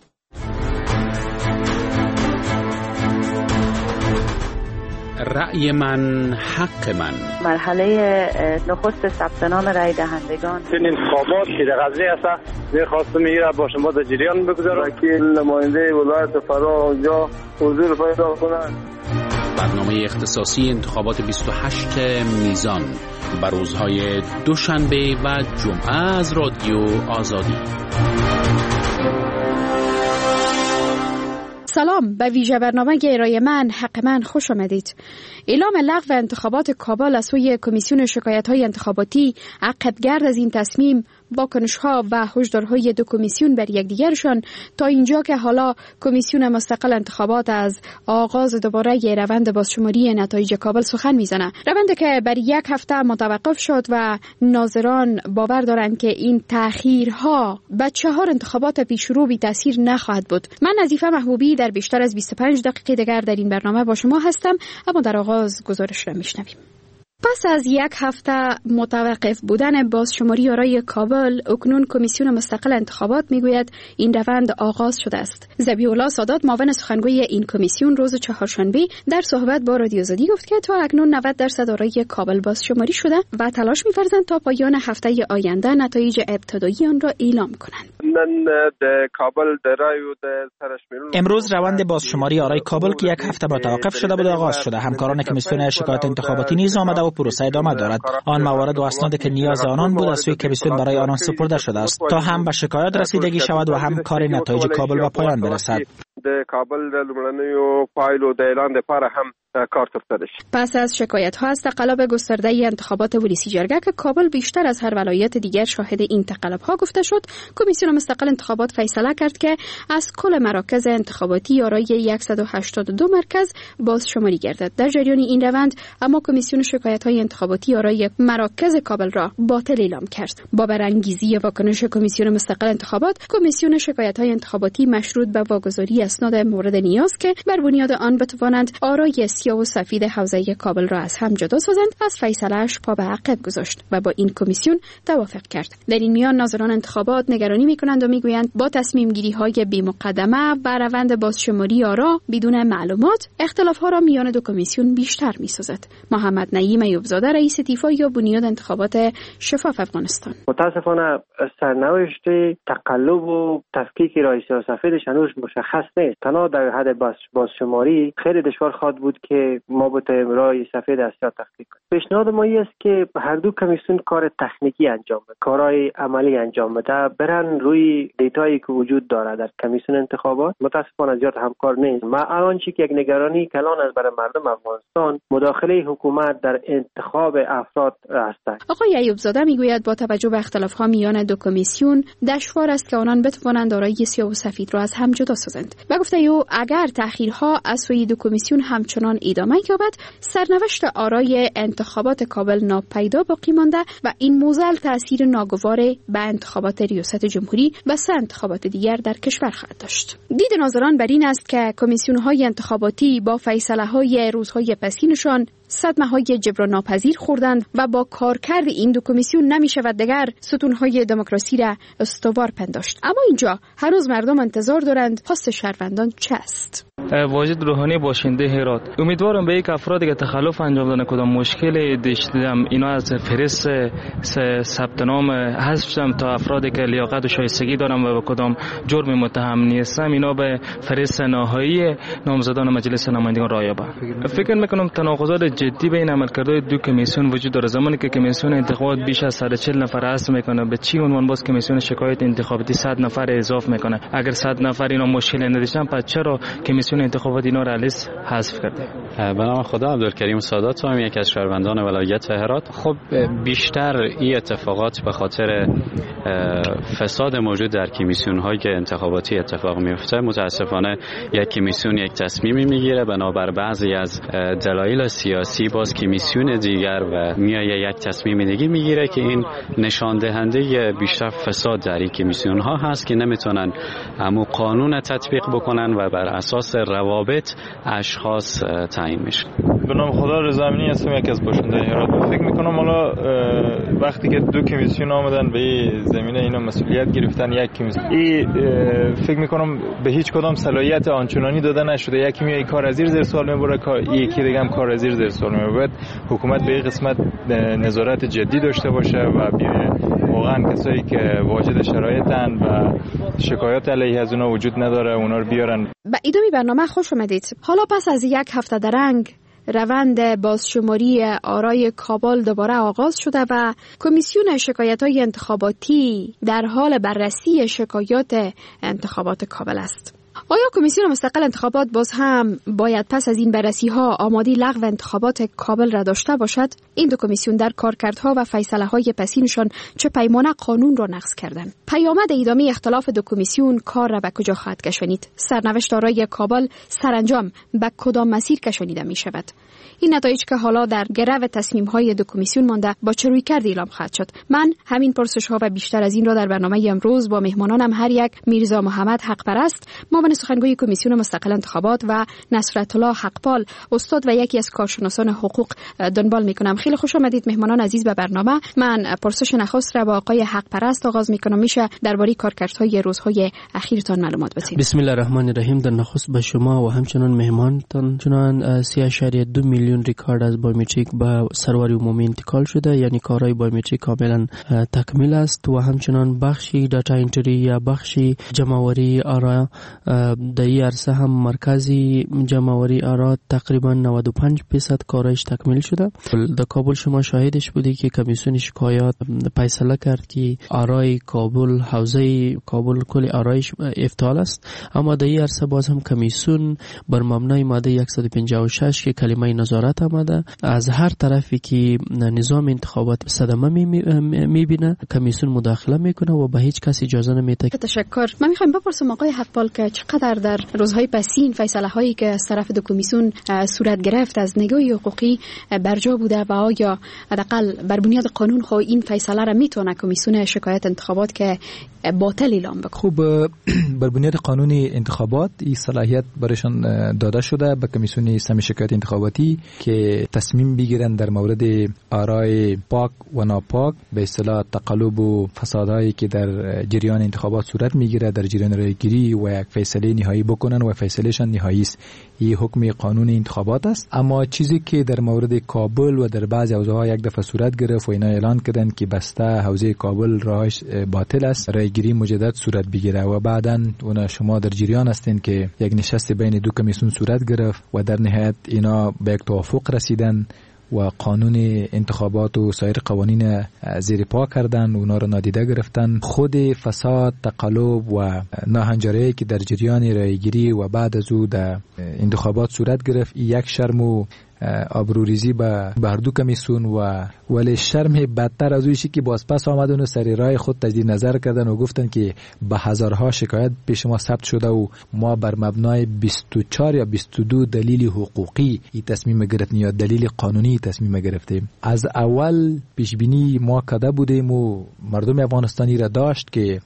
رأی من حق من. مرحله نخست ثبت نام رأی دهندگان. این انتخابات که در غزه است می‌خواستم میره با شما در جریان بگذارم. وکیل نماینده ولایت فرا اونجا حضور پیدا کنند. برنامه اختصاصی انتخابات 28 میزان بر روزهای دوشنبه و جمعه از رادیو آزادی. سلام، به ویژه برنامه رأی من حق من خوش آمدید. اعلام لغو انتخابات کابل از سوی کمیسیون شکایت‌های انتخاباتی عقب‌گرد از این تصمیم واکنش‌ها و هشدارهای دو کمیسیون بر یکدیگرشان تا اینجا که حالا کمیسیون مستقل انتخابات از آغاز دوباره روند بازشماری نتایج کابل سخن میزنه. روندی که بر 1 هفته متوقف شد و ناظران باور دارند که این تأخیرها به 4 انتخابات پیشرو بی تاثیر نخواهد بود. من نظیفه محبوبی در بیشتر از 25 دقیقه دیگر در این برنامه با شما هستم، اما در آغاز گزارش را میشنویم. پس از 1 هفته متوقف بودن بازشماری آرای کابل، اکنون کمیسیون مستقل انتخابات میگوید این روند آغاز شده است. ذبیح الله سادات معاون سخنگوی این کمیسیون روز چهارشنبه در صحبت با رادیو آزادی گفت که تا اکنون 90% آرای کابل بازشماری شده و تلاش می‌ورزند تا پایان هفته آینده نتایج ابتدایی آن را اعلام کنند. امروز روند بازشماری آرای کابل که 1 هفته متوقف شده بود آغاز شده. همکاران کمیسیون شکایت انتخاباتی نیز آمده و پروسه ادامه دارد. آن موارد و اسنادی که نیاز آنان بود از سوی کمیسیون برای آنان سپرده شده است تا هم به شکایت رسیدگی شود و هم کار نتایج کابل به پایان برسد. د کابل د لومړنیو پایلو د اعلان لپاره هم کار افتاده شد. پس از شکایت‌ها از تقلب گسترده انتخابات ولسی جرگه که کابل بیشتر از هر ولایت دیگر شاهد این تقلب‌ها گفته شد، کمیسیون مستقل انتخابات فیصله کرد که از کل مراکز انتخاباتی یارای 182 مرکز بازشماری گردد. در جریان این روند اما کمیسیون شکایت‌های انتخاباتی یارای مراکز کابل را باطل اعلام کرد. با برانگیزی واکنش کمیسیون مستقل انتخابات، کمیسیون شکایت‌های انتخاباتی مشروط به واگذاری اسناد مورد نیاز که بر بنیاد آن بتوانند آرای سیاه و سفید حوزه کابل را از هم جدا سازند، از فیصله‌اش پا به عقب گذاشت و با این کمیسیون توافق کرد. در این میان ناظران انتخابات نگرانی می‌کنند و می‌گویند با تصمیم گیری‌های بی مقدمه و روند بازشماری آرا بدون معلومات، اختلاف‌ها را میان دو کمیسیون بیشتر می‌سازد. محمد نعیم ایوبزاده رئیس تیفا یا بنیاد انتخابات شفاف افغانستان: متاسفانه سرنوشت تقلب و تفکیک رای سیاه سفیدش هنوز مشخص نیست. تنها در حد بازشماری خیلی دشوار خواهد بود که ما بتوانیم رای سفید از سیاه تفکیک کنیم. پیشنهاد ما است که هر دو کمیسیون کار تکنیکی انجام بده، کارهای عملی انجام بده، برن روی دیتایی که وجود داره در کمیسیون انتخابات. متاسفانه زیاد همکار نیست. ما الان چی که یک نگرانی کلان از برای مردم افغانستان مداخله حکومت در انتخاب افراد است. آقای ایوبزاده میگوید با توجه به اختلاف‌ها میان دو کمیسیون دشوار است که آنان بتوانند آرای سیاه و سفید را از هم جدا سازند. و گفته او اگر تأخیرها از سوی دو کمیسیون همچنان ادامه یابد، سرنوشت آرای انتخابات کابل ناپیدا باقی مانده و این موزل تأثیر ناگوار به انتخابات ریاست جمهوری و سه انتخابات دیگر در کشور خواهد داشت. دید ناظران بر این است که کمیسیون‌های انتخاباتی با فیصله‌های روزهای پسینشان صدمه‌های جبران ناپذیر خوردند و با کارکرد این دو کمیسیون نمی‌شود دیگر ستون‌های دموکراسی را استوار پنداشت. اما اینجا هنوز مردم انتظار دارند پاس شهروندان چه است. واجد روحانی باشنده هرات: امیدوارم به یک افرادی که تخلف انجام دادن کدام مشکل داشتم اینا از فهرست ثبت نام حذف شدم تا افرادی که لیاقت و شایستگی دارم و به کدام جرم متهم نیستم اینا به فهرست نهایی نامزدان مجلس نمایندگان راه یابند. فکر میکنم تناقضات جدی بین عملکردهای دو کمیسیون وجود داره. زمانی که کمیسیون انتخابات بیش از 140 نفر حذف میکنه، به چی عنوان باز کمیسیون شکایت انتخاباتی 100 نفر اضافه میکنه؟ اگر 100 نفر اینا مشکل نداشتن پس چرا کمیسیون انتخابات اینا را لیست حذف کرده؟ به نام خدا، عبدالکریم سادات هم یک از شهروندان ولایت هرات. خب بیشتر این اتفاقات به خاطر فساد موجود در کمیسیون‌های انتخاباتی اتفاق میفته. متاسفانه یک کمیسیون یک تصمیمی میگیره بنابر بعضی از دلایل سیاسی، باز کمیسیون دیگر و میایه یک تصمیم دیگه میگیره که این نشان دهنده بیشتر فساد در این کمیسیون‌ها هست که نمیتونن همون قانون تطبیق بکنن و بر اساس روابط اشخاص تعیین میشه. به نام خدا، رضا امینی هستم، یک از باشنده هرات. فکر میکنم حالا وقتی که دو کمیسیون آمدن به این زمینه اینا مسئولیت گرفتن، یک کمیسیون فکر میکنم به هیچ کدام صلاحیت آنچنانی داده نشده. یکی میای کار از زیر سوال میبره، یکی دیگه هم کار از زیر سوال میبره. حکومت به این قسمت نظارت جدی داشته باشه و واقعا کسایی که واجد شرایطن و شکایات علیه از اونا وجود نداره اونا رو بیارن. به ادامه برنامه خوش آمدید. حالا پس از یک هفته درنگ روند بازشماری آرای کابل دوباره آغاز شده و کمیسیون شکایت‌های انتخاباتی در حال بررسی شکایات انتخابات کابل است. آیا کمیسیون مستقل انتخابات باز هم باید پس از این بررسی‌ها آماده لغو انتخابات کابل را داشته باشد؟ این دو کمیسیون در کارکردها و فیصله‌های پسینشان چه پیمانه قانون را نقض کردند؟ پیامد ادامه اختلاف دو کمیسیون کار را به کجا خواهد کشانید؟ سرنوشت آرای کابل سرانجام به کدام مسیر کشانیده می شود؟ این نتایج که حالا در گرو تصمیم‌های دو کمیسیون مانده با چه رویکرد اعلام خواهد شد؟ من همین پرسش‌ها و بیشتر از این را در برنامه امروز با مهمانانم هر یک میرزا محمد حق پرست، معاون سخنگوی کمیسیون مستقل انتخابات و نصرت الله حقپال، استاد و یکی از کارشناسان حقوق دنبال می‌کنم. خیلی خوش آمدید مهمانان عزیز به برنامه. من پرسش نخست را با آقای حق پرست آغاز می‌کنم. میشه درباره کارکردهای روزهای اخیرتان معلومات بدید؟ بسم الله الرحمن الرحیم. در نخست به شما و همچنان مهمانتان چنان 3.2 میلیون ریکارد از بایومتریک به سرور عمومی انتقال شده، یعنی کارهای بایومتریک کاملا تکمیل است و همچنان بخشی داتا انتری یا بخشی جمع‌آوری آرا در این عرصه هم مرکزی جمع‌آوری آرا تقریبا 95% کارش تکمیل شده. در کابل شما شاهدش بودی که کمیسیون شکایات فیصله کرد که آرای کابل، حوزه کابل کل آرایش افتعال است، اما در این عرصه باز هم کمیسیون بر مبنای ماده 156 که کلمه نظارت آمده از هر طرفی که نظام انتخابات صدمه میبینه کمیسیون مداخله میکنه و به هیچ کس اجازه نمیده. تشکر. من میخوایم بپرسم آقای حقپال که چقدر در روزهای پسین فیصله هایی که از طرف دو کمیسیون صورت گرفت از نگاه حقوقی برجا بوده و آیا حداقل بر بنیاد قانون خو این فیصله را میتونه کمیسیون شکایت انتخابات که باطل اعلام بکنه؟ خوب، بر بنیاد قانون انتخابات این صلاحیت برایشان داده شده به کمیسیون سمی شکایت انتخاباتی که تصمیم بگیرن در مورد آرای پاک و ناپاک، به اصطلاح تقلب و فسادهایی که در جریان انتخابات صورت میگیره در جریان رایگیری و یک فیصله نهایی بکنن و فیصلهشان نهایی است. این حکم قانون انتخابات است. اما چیزی که در مورد کابل و در بعضی حوزه‌ها یک دفعه صورت گرفت و اینا اعلان کردن که بسته حوزه کابل راهش باطل است، رایگیری مجدد صورت بگیره و بعداً اونا شما در جریان هستین که یک نشست بین دو کمیسیون صورت گرفت و در نهایت اینا به یک توافق رسیدن و قانون انتخابات و سایر قوانین زیر پا کردن و اونا رو نادیده گرفتن. خود فساد، تقلب و ناهنجاری که در جریان رایگیری و بعد از او در انتخابات صورت گرفت یک شرم و آبروریزی به هر دو کمیسیون و ولی شرم بدتر از اویشی که باز پس آمدن و سری رای خود تجدید نظر کردن و گفتن که به هزارها شکایت پیش ما ثبت شده و ما بر مبنای 24 یا 22 دلیل حقوقی این تصمیم گرفتیم یا دلیل قانونی تصمیم گرفتیم. از اول پیش بینی ما کرده بودیم و مردم افغانستانی را داشت که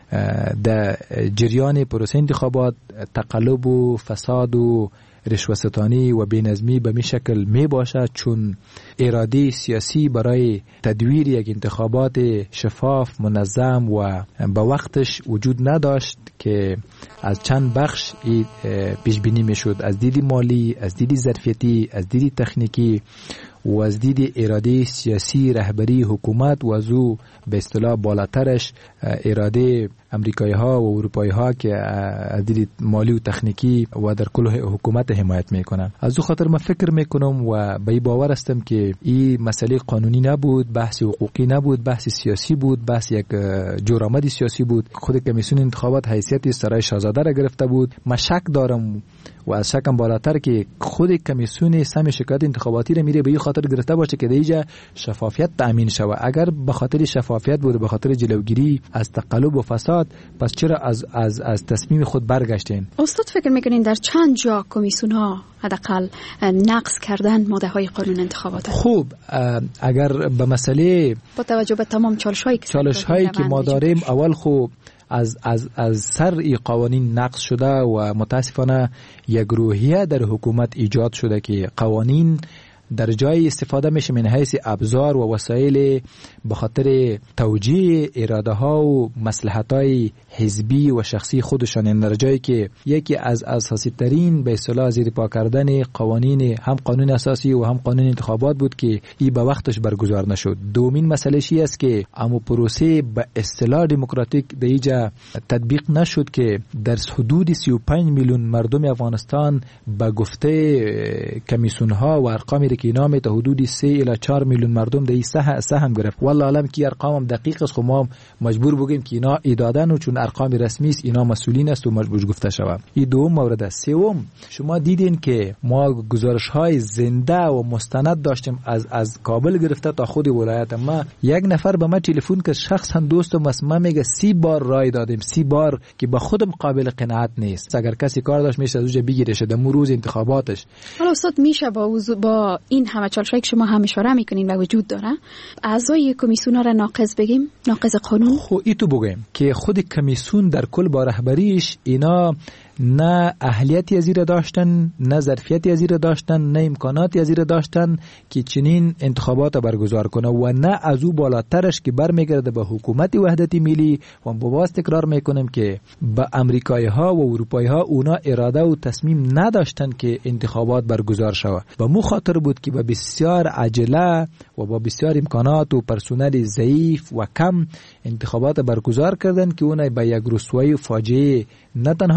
در جریان پروسه انتخابات تقلب و فساد و رشوه‌ستانی و بی‌نظمی به می شکل می باشد، چون اراده سیاسی برای تدویر یک انتخابات شفاف، منظم و به وقتش وجود نداشت که از چند بخش پیش بینی می شد، از دید مالی، از دید ظرفیتی، از دید تکنیکی و از دید اراده سیاسی رهبری حکومت و از او به اصطلاح بالاترش اراده امریکایی ها و اروپایی ها که از دید مالی و تکنیکی و در کل حکومت حمایت میکنن. از او خاطر من فکر میکنم و به این باور هستم که این مسئله قانونی نبود، بحث حقوقی نبود، بحث سیاسی بود، بحث یک جرآمد سیاسی بود. خود کمیسیون انتخابات حیثیت سرای شاهزاده را گرفته بود. من شک دارم و از شکم بالاتر که خود کمیسیون سم شکایت انتخاباتی را میره به این خاطر گرفته باشه که دیگه شفافیت تامین شود. اگر به خاطر شفافیت بود، به خاطر جلوگیری از تقلب و فساد، پس چرا از تصمیم خود برگشتین؟ استاد فکر میکنین در چند جا کمیسیون ها حداقل نقض کردن ماده های قانون انتخابات؟ خوب، اگر به مسئله با توجه به تمام چالش هایی که ما داریم، اول خوب از سر ای قوانین نقض شده و متاسفانه یک روحیه در حکومت ایجاد شده که قوانین در جای استفاده میشه من حیث ابزار و وسایل به خاطر توجیه اراده ها و مصلحت های حزبی و شخصی خودشان، در جایی که یکی از اساسی ترین به اصطلاح زیر پا کردن قوانین، هم قانون اساسی و هم قانون انتخابات بود که این به وقتش برگزار نشد. دومین مسئله چی است که اما پروسه به اصطلاح دموکراتیک در اینجا تطبیق نشد که در حدود 35 میلیون مردم افغانستان به گفته کمیسیون ها و ارقامی که اینا تا حدود 3 الی 4 میلیون مردم در این سهم گرفت. والله علم که ارقام دقیق است، خب ما مجبور بگیم که اینا ایدادن و چون ارقام رسمی است اینا مسئولین است و مجبور گفته شود. این دوم مورد است. سوم، شما دیدین که ما گزارش های زنده و مستند داشتیم از کابل گرفته تا خود ولایت. ما یک نفر به من تلفن کرد، شخصا دوستم است، من میگه 30 بار رای دادیم، 30 بار که به خودم قابل قناعت نیست. اگر کسی کار داشت میشه از اونجا بگیره شده روز انتخاباتش. حالا استاد میشه با این همه چالشایی که شما هم اشاره میکنین و وجود داره اعضای کمیسیون را ناقض بگیم، ناقض قانون؟ خب این تو بگیم که خود کمیسیون در کل با رهبریش اینا نه اهلیتی از این داشتن، نه ظرفیتی از این داشتن، نه امکاناتی از این داشتن که چنین انتخابات برگزار کنه و نه از او بالاترش که برمیگرده به حکومت وحدت ملی. و باز تکرار میکنم که به امریکایی ها و اروپایی ها اونا اراده و تصمیم نداشتن که انتخابات برگزار شود. به مو خاطر بود که با بسیار عجله و با بسیار امکانات و پرسنل ضعیف و کم انتخابات برگزار کردن که اونها به یک رسوایی و فاجعه نه تنها ملی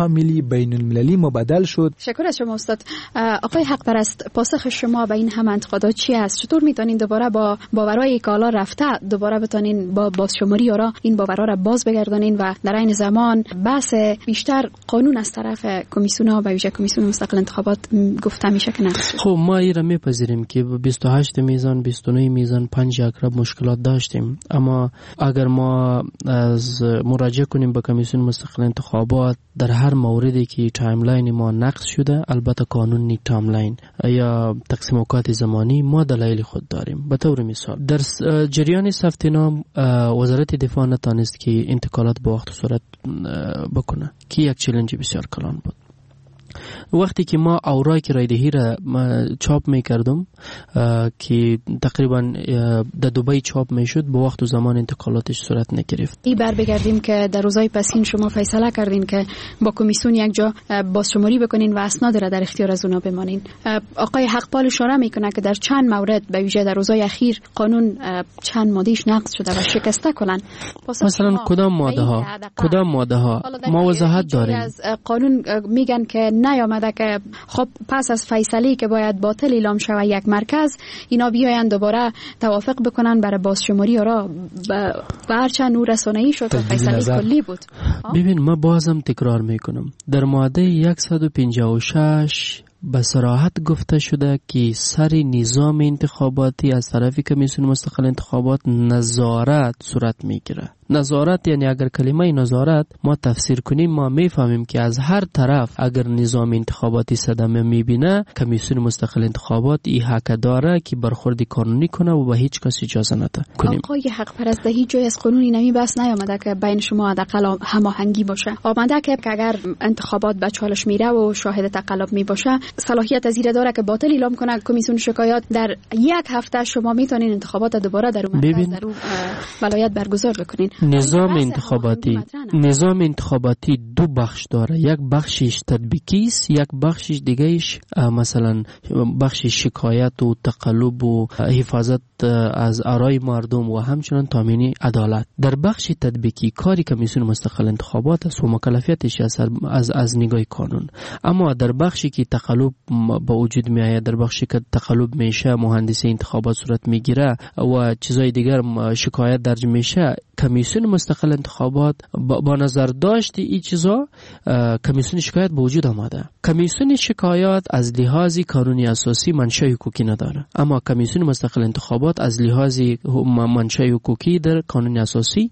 بین المللی مبادل شد. شکر از شما استاد. آقای حق پرست، پاسخ شما به این هم انتقادات چی است؟ چطور میتونین دوباره با باورهای کالا رفته دوباره بتونین با بازشماری را این باورها را باز بگردانین و در این زمان بحث بیشتر قانون از طرف کمیسیون ها و ویژه کمیسیون مستقل انتخابات گفته میشه که نه؟ خب ما این را میپذیریم که 28 میزان 29 میزان 5 اقرب مشکلات داشتیم، اما اگر ما از مراجعه کنیم به کمیسیون مستقل انتخابات در هر موردی که تایملاین ما نقض شده، البته قانونی تایملاین یا تقسیم اوقات زمانی، ما دلایل خود داریم. به طور مثال در جریان ثبت نام وزارت دفاع نتانست که انتقالات با وقت صورت بکنه که یک چالش بسیار کلان بود. وقتی که ما اوراق رایدهی را چاپ میکردم که تقریبا در دبی چاپ میشد، با وقت و زمان انتقالاتش صورت نگرفت. ای بر بگردیم که در روزهای پسین شما فیصله کردین که با کمیسیون یک جا بازشماری بکنین و اسناد را در اختیار از اونا بمانین. آقای حقپال اشاره میکنه که در چند مورد به ویژه در روزهای اخیر قانون چند مادهش نقض شده و شکسته کلن. مثلا کدام ماده ها ما وضاحت داریم. از قانون میگن که نیامده که خب پس از فیصله که باید باطل اعلام شود یک مرکز، اینا بیاین دوباره توافق بکنن برای بازشماری را و هرچند نور رسانه‌ای شد و فیصله کلی بود. ببین ما بازم تکرار میکنم، در ماده 156 به صراحت گفته شده که سر نظام انتخاباتی از طرف کمیسیون مستقل انتخابات نظارت صورت میگیره. نظارت یعنی اگر کلمه نظارت ما تفسیر کنیم، ما میفهمیم که از هر طرف اگر نظام انتخاباتی صدمه میبینه، کمیسیون مستقل انتخابات این حق داره که برخوردی قانونی کنه و به هیچ کس اجازه نده کنیم. آقای حق پرست، در هیچ جای از قانونی نمی بحث نیامده که بین شما حداقل هماهنگی باشه. آمده که اگر انتخابات به چالش میره و شاهد تقلب می باشه، صلاحیت از این داره که باطل اعلام کنه کمیسیون شکایات. در یک هفته شما میتونین انتخابات دوباره در اون ولایت برگزار بکنین. نظام انتخاباتی دو بخش داره، یک بخشش تطبیقی است، یک بخشش دیگهش مثلا بخش شکایت و تقلب و حفاظت از آرای مردم و همچنان تامین عدالت. در بخش تطبیقی کاری کمیسیون مستقل انتخابات است و مکلفیتش از نگاه قانون، اما در بخشی که تقلب با وجود می آید، در بخشی که تقلب میشه، مهندسی انتخابات صورت میگیره و چیزای دیگر شکایت درج میشه، کمیسیون مستقل انتخابات با نظر داشت این چیزا کمیسیون شکایت به وجود آمده. کمیسیون شکایات از لحاظ قانونی اساسی منشأ حقوقی نداره، اما کمیسیون مستقل انتخابات از لحاظ منشأ حقوقی در قانون اساسی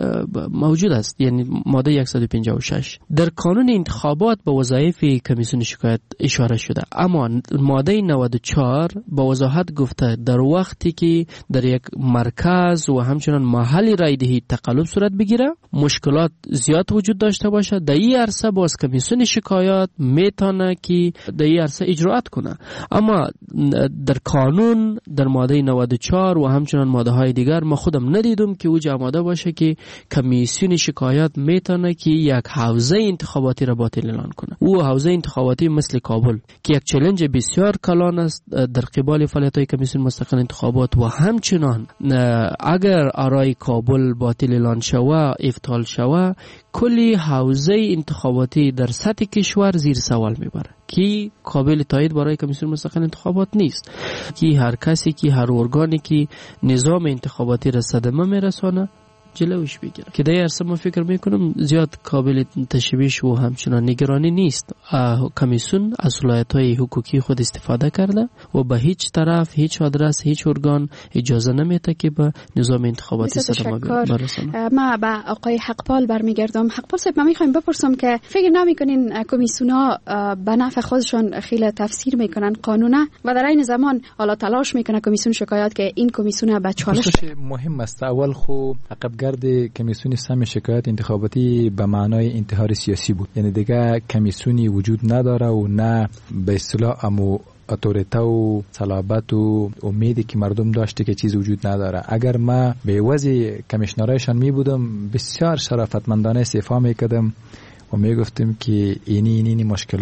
موجود است، یعنی ماده 156 در قانون انتخابات به وظایف کمیسیون شکایت اشاره شده، اما ماده 94 با وضاحت گفته در وقتی که در یک مرکز و همچنان محل رایدهی تقلب صورت بگیره، مشکلات زیاد وجود داشته باشه، در این عرصه باز کمیسیون شکایات میتونه که در این عرصه اجراات کنه. اما در قانون در ماده 94 و همچنان ماده های دیگر ما خودم ندیدم که اوج آماده باشه که کمیسیون شکایت میتونه که یک حوزه انتخاباتی را باطل اعلان کنه. او حوزه انتخاباتی مثل کابل که یک چالش بسیار کلان است در قبال فعالیت‌های کمیسیون مستقل انتخابات و همچنان اگر آرای کابل باطل اعلان شود، ابطال شود، کلی حوزه انتخاباتی در سطح کشور زیر سوال میبره که قابل تایید برای کمیسیون مستقل انتخابات نیست، که هر کسی که هر ارگانی که نظام انتخاباتی را صدمه میرسانه جلوش بگیره، که در عرصه ما فکر میکنم زیاد قابل تشویش و همچنان نگرانی نیست. کمیسیون از صلاحیت‌های حقوقی خود استفاده کرده و به هیچ طرف، هیچ آدرس، هیچ ارگان اجازه نمیده که به نظام انتخاباتی صدمه برسانه. ما به آقای حقپال برمیگردم. حقپال صاحب، من میخوایم بپرسم که فکر نمیکنین کمیسیون‌ها به نفع خودشون خیلی تفسیر میکنن قانونه و در این زمان حالا تلاش میکنه کمیسیون شکایات که این کمیسیون به چالش مهم است؟ اول خو گرد کمیسیون سم شکایت انتخاباتی به معنای انتحار سیاسی بود، یعنی دیگه کمیسیونی وجود نداره و نه به اصطلاح امو اتوریته و صلابت و امیدی که مردم داشته که چیز وجود نداره. اگر ما به وضع کمیشنرایشان می بودم بسیار شرافتمندانه استعفا میکردم و میگفتم که اینی مشکلات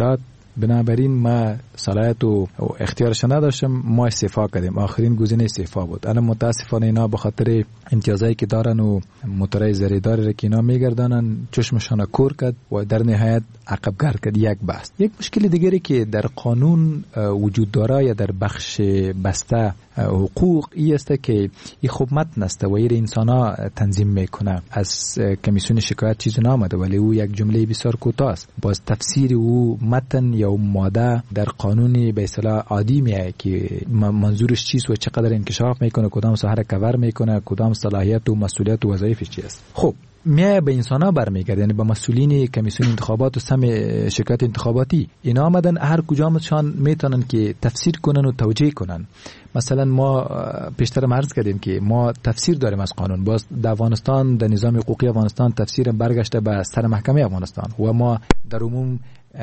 بنابراین ما صلاحیت و اختیارش نداشتم، ما استعفا کردیم. آخرین گزینه استعفا بود. الان متاسفانه اینا به خاطر امتیازایی که دارن و موتورای زریداری را که اینا میگردانن چشمشان کور کرد و در نهایت عقب گرد کرد. یک بحث. یک مشکل دیگری که در قانون وجود داره یا در بخش بسته حقوق ای است که این خوب متن است و این انسانا تنظیم میکنه. از کمیسیون شکایت چیزی نامده ولی او یک جمله بسیار کوتاه است. باز تفسیر او متن یا ماده در قانون به اصطلاح عادی میه که منظورش چیست و چقدر انکشاف میکنه، کدام ساحه کور میکنه، کدام صلاحیت و مسئولیت و وظایفش چیست. خب میه به انسانا برمیگرده، یعنی به مسئولین کمیسیون انتخابات و سم شرکت انتخاباتی. اینا آمدن هر کجامشان میتونن که تفسیر کنن و توجیه کنن. مثلا ما پیشتر عرض کردیم که ما تفسیر داریم از قانون. باز در افغانستان در نظام حقوقی افغانستان تفسیر برگشته به سر محکمه افغانستان و ما در عموم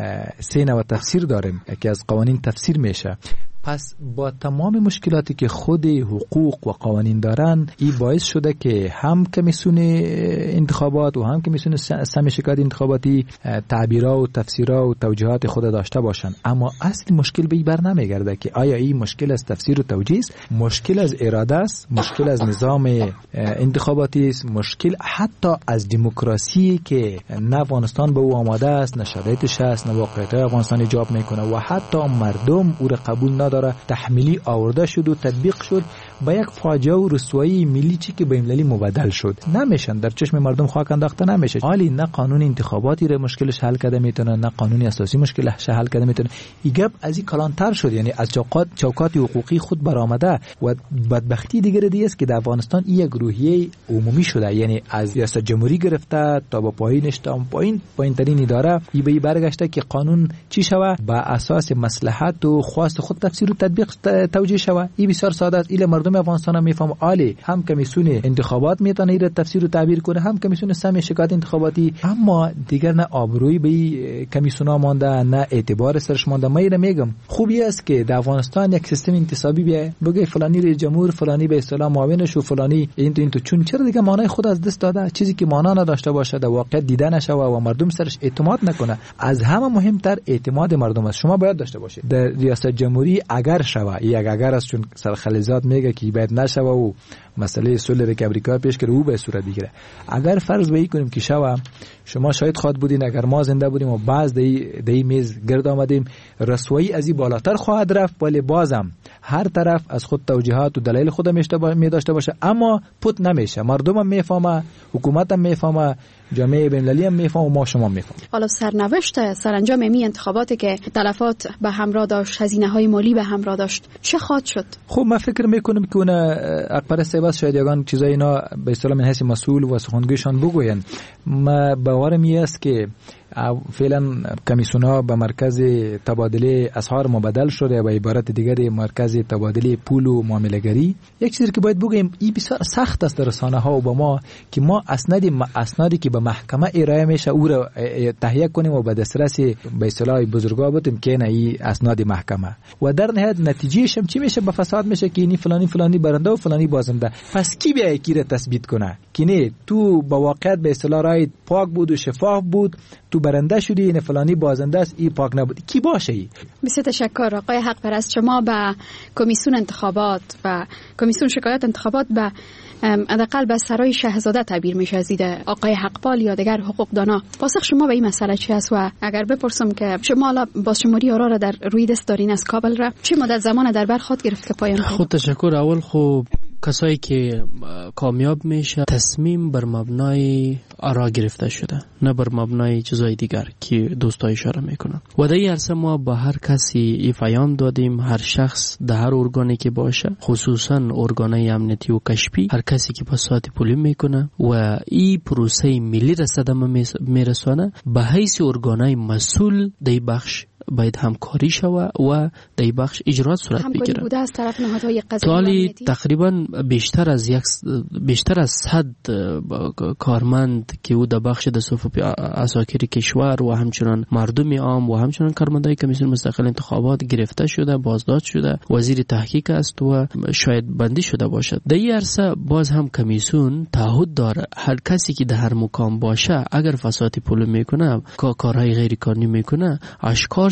3 نوع تفسیر داریم که از قوانین تفسیر میشه. پس با تمام مشکلاتی که خود حقوق و قوانین دارن، این باعث شده که هم کمیسیون انتخابات و هم کمیسیون سم شکایت انتخاباتی تعبیرها و تفسیرها و توجیهات خود داشته باشن. اما اصل مشکل به این بر نمیگرده که آیا این مشکل از تفسیر و توجیه است، مشکل از اراده است، مشکل از نظام انتخاباتی است، مشکل حتی از دموکراسی که نه افغانستان به او آماده است، نه شرایطش است، نه واقعیت افغانستان ایجاب میکنه و حتی مردم او را قبول نداره. تحمیلی آورده شد و تطبیق شد با یک فاجعه و رسوایی ملی چی که بین المللی مبدل شد. نمیشن در چشم مردم خاک انداخته نمیشه. حالی نه قانون انتخاباتی رو مشکلش حل کرده میتونه، نه قانون اساسی مشکلش حل کرده میتونه. این گپ از این کلانتر شد، یعنی از چوکات حقوقی خود برآمده. و بدبختی دیگه است که در افغانستان این یک روحیه عمومی شده، یعنی از ریاست جمهوری گرفته تا با پایینش تا پایین ترین اداره ای به برگشته که قانون چی شوه با اساس مصلحت و خواست خود تفسیر و تطبیق توجیه شوه. این بسیار ساده است. مردم افغانستان هم میفهمه عالی هم کمیسیون انتخابات میتونه این تفسیر و تعبیر کنه، هم کمیسیون سم شکایت انتخاباتی. اما دیگر نه آبرویی به کمیسیون ها مانده، نه اعتبار سرش مانده. من میگم خوبی است که در افغانستان یک سیستم انتصابی بیه، بگه فلانی رئیس جمهور، فلانی به اصطلاح معاونش و فلانی این تو چون چرا دیگه معنای خود از دست داده. چیزی که معنا نداشته باشه در واقع دیده نشه و مردم سرش اعتماد نکنه. از همه مهمتر اعتماد مردم است. شما باید داشته باشید در ریاست جمهوری اگر شوه، یک اگر است چون سرخلیزات میگه که باید نشوه و مسئله صلح که امریکا پیش کرده او به صورت دیگره. اگر فرض به این کنیم که شوه، شما شاید خواهد بودین اگر ما زنده بودیم و باز دی میز گرد آمدیم، رسوایی از این بالاتر خواهد رفت، ولی بازم هر طرف از خود توجیهات و دلایل خود می داشته باشه، اما پوت نمیشه. مردم هم میفهمه، حکومت هم میفهمه، جامعه بین‌المللی هم میفهمه و ما شما میفهمیم. حالا سرانجام می انتخاباتی که تلفات به همراه داشت، هزینه‌های مالی به همراه داشت، چه خواهد شد؟ خب من فکر میکنم که اون اکبر استیباس شاید یگان چیزای اینا به اصطلاح من حیث مسئول و سخنگویشان بگوین. ما باورم است که فعلا کمیسیون‌ها به مرکز تبادله اسعار مبادل شده و عبارت دیگری مرکز تبادله پول و معامله‌گری. یک چیزی که باید بگیم این بسیار سخت است در رسانه‌ها و با ما که ما اسنادی که به محکمه ارائه میشه او را تهیه کنیم و به دسترس به اصطلاح بزرگا بتیم که نه این اسناد محکمه و در نهایت نتیجهش هم چی میشه؟ به فساد میشه که این فلانی برنده و فلانی بازنده. پس کی بیا کی را تثبیت کنه که نه تو با واقعیت به اصطلاح رای پاک بود و شفاف بود، تو برنده شدی، این فلانی بازنده است، این پاک نبود. کی باشه ای؟ بسیار تشکر آقای حق پرست. شما به کمیسیون انتخابات و کمیسیون شکایت انتخابات به حداقل به سرای شاهزاده تعبیر می‌شدید آقای حقپال یا دیگر حقوق دانا، پاسخ شما به این مسئله چی است؟ و اگر بپرسم که شما حالا بازشماری آرا را در روی دست دارین از کابل را، چه مدت زمان در بر خود گرفت که پایان خود؟ تشکر. اول خوب کسایی که کامیاب میشه تصمیم بر مبنای آرا گرفته شده، نه بر مبنای چیزای دیگر که دوستا اشاره میکنن. و در این عرصه ما با هر کسی پیام دادیم، هر شخص در هر ارگانی که باشه، خصوصا ارگانای امنیتی و کشفی، هر کسی که پاسات پولی میکنه و این پروسه ملی را صدمه میرسونه، به حیث ارگانای مسئول در بخش باید همکاری شوه و در بخش اجرات صورت بگیره. همکاری بوده از طرف نهادهای قضایی تقریبا بیشتر از 100 کارمند که او در بخش د صفوف عساکر کشور و همچنان مردم عام و همچنان کارمندای کمیسیون مستقل انتخابات گرفته شده، بازداشت شده، وزیر تحقیق است و شاید بندی شده باشد. در این عرصه باز هم کمیسیون تعهد داره هر کسی که در هر مقام باشه اگر فساد پول میکنه، کارهای غیر قانونی میکنه، اشکار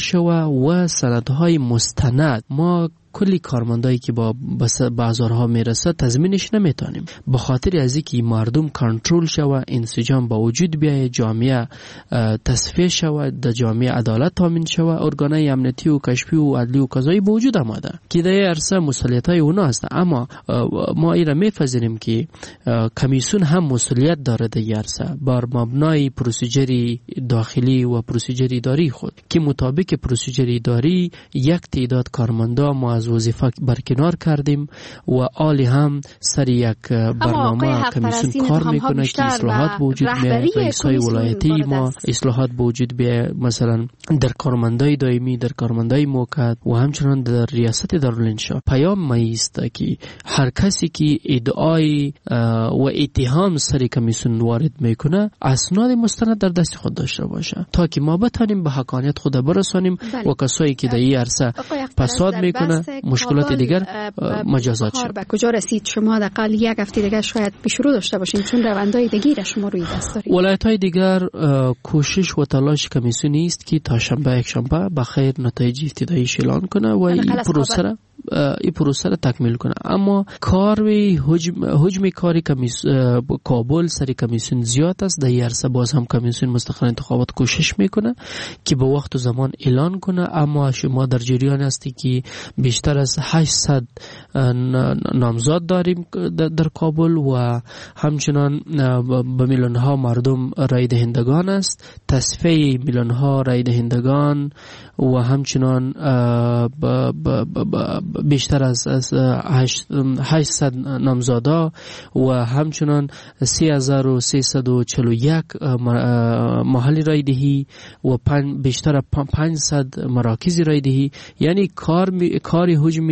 شوه و سندهای مستند. ما کلی کارمندایی که با بازارها میرسه تضمینش نمیتونیم، به خاطر از اینکه مردم کنترل شوه، انسجام با وجود بیاید، جامعه تصفیه شوه، در جامعه عدالت تامین شوه، ارگانهای امنیتی و کشفی و عدلی و قضایی به وجود آمده که در عرصه مسئولیت‌های اونا هست. اما ما اینا میپذیریم که کمیسیون هم مسئولیت داره در عرصه بر مبنای پروسیجری داخلی و پروسیجری اداری خود که مطابق پروسیجری اداری یک تعداد کارمندا ما از وظیفه برکنار کردیم و آلی هم سر یک برنامه کمیسیون کار میکنه که اصلاحات وجود بیاید، رئیسای ولایتی ما اصلاحات وجود بیاید، مثلا در کارمندای دائمی، در کارمندای موقت و همچنان در ریاست دارالانشا. پیام ما است که هر کسی که ادعای و اتهام سر کمیسیون وارد میکنه اسناد مستند در دست خود داشته باشه تا که ما بتونیم به حقانیت خود برسانیم و کسایی که در این عرصه فساد میکنه مشکلات دیگر مجازات شد. به کجا رسید شما؟ حداقل یک هفته دیگر شاید پیشرو داشته باشین چون روندهای دیگر شما روی دست دارید. ولایت‌های دیگر کوشش و تلاش کمیسیونی است که تا شنبه یک شنبه بخیر نتایج ابتداییش اعلان کنه و این پروسه را تکمیل کنه. اما حجم کاری کابل سر کمیسیون زیاد است. در عرصه باز هم کمیسیون مستقل انتخابات کوشش میکنه که به وقت و زمان اعلان کنه. اما شما در جریان هستی که بیشتر از 800 نامزد داریم در کابل و همچنان به میلیون ها مردم رای دهندگان است. تصفیه میلیون ها رای دهندگان و همچنان بیشتر از 800 نامزادا و همچنان 3341 محلی رای دهی و بیشتر 500 مراکز رای دهی. یعنی کار حجم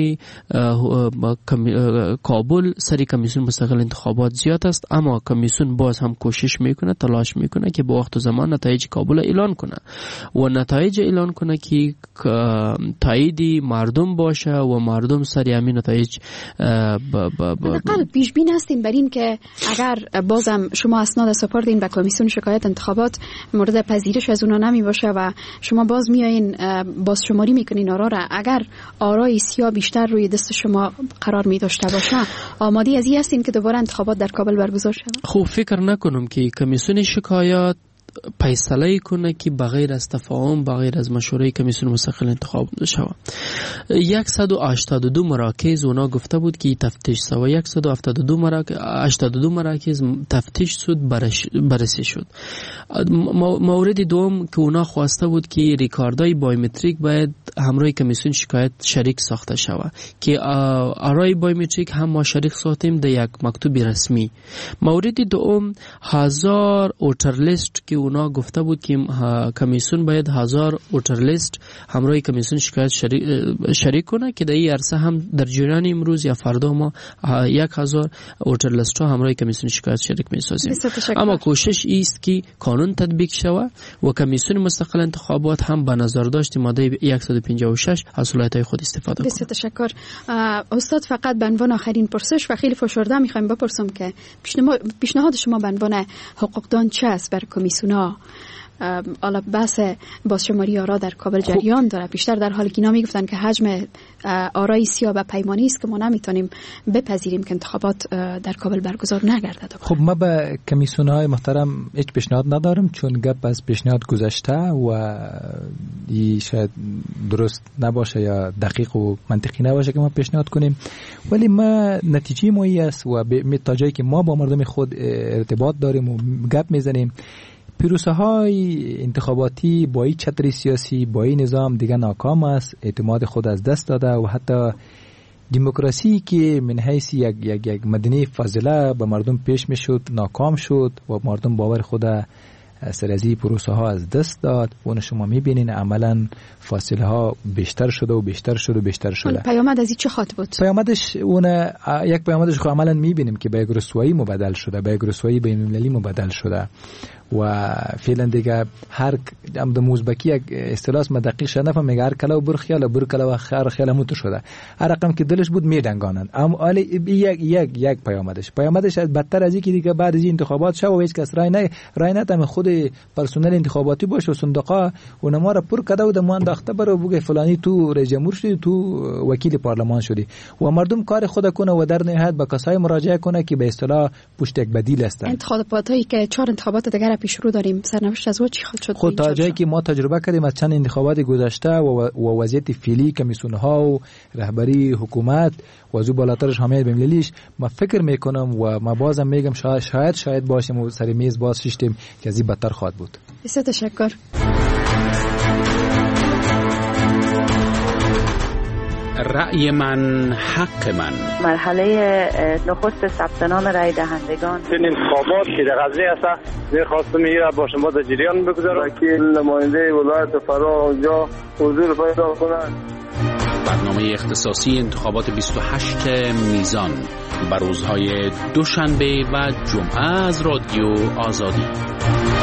کابل سری کمیسیون مستقل انتخابات زیاد است. اما کمیسیون باز هم کوشش میکنه، تلاش میکنه که به وقت و زمان نتایج کابل اعلان کنه و نتایج اعلان کنه که تایید مردم باشه و مردم سری همین نتایج حداقل پیش بین هستیم بر این که اگر بازم شما اسناد سپردین به کمیسیون شکایت انتخابات مورد پذیرش از اونا نمی باشه و شما باز میایین باز شماری میکنین آرا را، اگر آرای سیاه بیشتر روی دست شما قرار می داشته باشه آماده از این هستین که دوباره انتخابات در کابل برگزار شود؟ خوب فکر نکنم که کمیسیون شکایت فیصله کنه که بغیر از تفاهم، بغیر از مشوره کمیسیون مستقل انتخاب شود. 182 مراکز اونا گفته بود که تفتیش شد. 182 مراکز تفتیش شد، بررسی شد. مورد دوم که اونا خواسته بود که ریکاردای بایومتریک باید همراه کمیسیون شکایت شریک ساخته شود که آرای بایومتریک هم ما شریک ساختیم در یک مکتوب رسمی. مورد دوم 1000 ووتر لیست که اونا گفته بود که کمیسیون باید 1000 ووتر لیست همراه کمیسیون شکایت شریک کنه که در این عرصه هم در جریان امروز یا فردا ما 1000 ووتر لیست ها همراه کمیسیون شکایت شریک می‌سازیم. اما کوشش است که قانون تطبیق شود و کمیسیون مستقل انتخابات هم به نظر داشت ماده 156 از صلاحیت‌های خود استفاده کنه. بسیار تشکر. استاد فقط به عنوان آخرین پرسش و خیلی فشرده می‌خوایم بپرسم که پیشنهاد شما به عنوان حقوقدان چه است بر کمیسیون‌ها؟ حالا بحث بازشماری آرا در کابل جریان داره. بیشتر در حالی که اینا میگفتن که حجم آرای سیاه به پیمانی است که ما نمیتونیم بپذیریم که انتخابات در کابل برگزار نگردد. خب ما به کمیسیون‌های محترم هیچ پیشنهاد ندارم چون گپ از پیشنهاد گذشته و این شاید درست نباشه یا دقیق و منطقی نباشه که ما پیشنهاد کنیم، ولی ما نتیجه ما است و تا جایی که ما با مردم خود ارتباط داریم و گپ میزنیم، پیروزه های انتخاباتی با این چتر سیاسی با این نظام دیگه ناکام است، اعتماد خود از دست داده و حتی دموکراسی که من حیث یک مدنی فاضله به مردم پیش میشد ناکام شد و مردم باور خود سر از این پروسه ها از دست داد و شما میبینین عملا فاصله ها بیشتر شده و بیشتر شده و بیشتر شده. پیامد از این چه خاط بود؟ پیامدش یک پیامدش خو عملا میبینیم که به یک رسوایی مبدل شده، به یک رسوایی بین المللی مبدل شده و فعلا دیگه هر موزبکی یک اصطلاح ما دقیق شنفه میگه هر کلا بر خیال بر کلا و خیر خیال موت شده هر رقم که دلش بود میدنگانند. اما حالا یک پیامدش بدتر از اینکه دیگه بعد از این انتخابات شو و هیچ کس رای ندم خود پرسنل انتخاباتی باشه و صندوقا اونما را پر کده و دمو انداخته برو بگه فلانی تو رئیس جمهور شدی تو وکیل پارلمان شدی و مردم کار خود کنه و در نهایت به کسای مراجعه کنه که به اصطلاح پشت یک بدیل هستن. انتخاباتی که 4 انتخابات دیگر پیش رو داریم سرنوشت از او چی خواهد شد؟ خود تا جایی که ما تجربه کردیم از چند انتخابات گذشته و وضعیت فعلی کمیسیون‌ها و رهبری حکومت و از بالاترش حمایت بین‌المللیش ما فکر میکنم و ما بازم میگم شاید باشیم و سر میز باز شیشتیم که از این بدتر خواهد بود. بسیار تشکر. رأی من حق من. مرحله نخست ثبت نام رای دهندگان. این انتخابات که در غزه است می‌خواستم ایرا با شما در جریان بگذارم که نماینده ولایت فرا اونجا حضور پیدا کنند. برنامه اختصاصی انتخابات 28 میزان بر روزهای دوشنبه و جمعه از رادیو آزادی.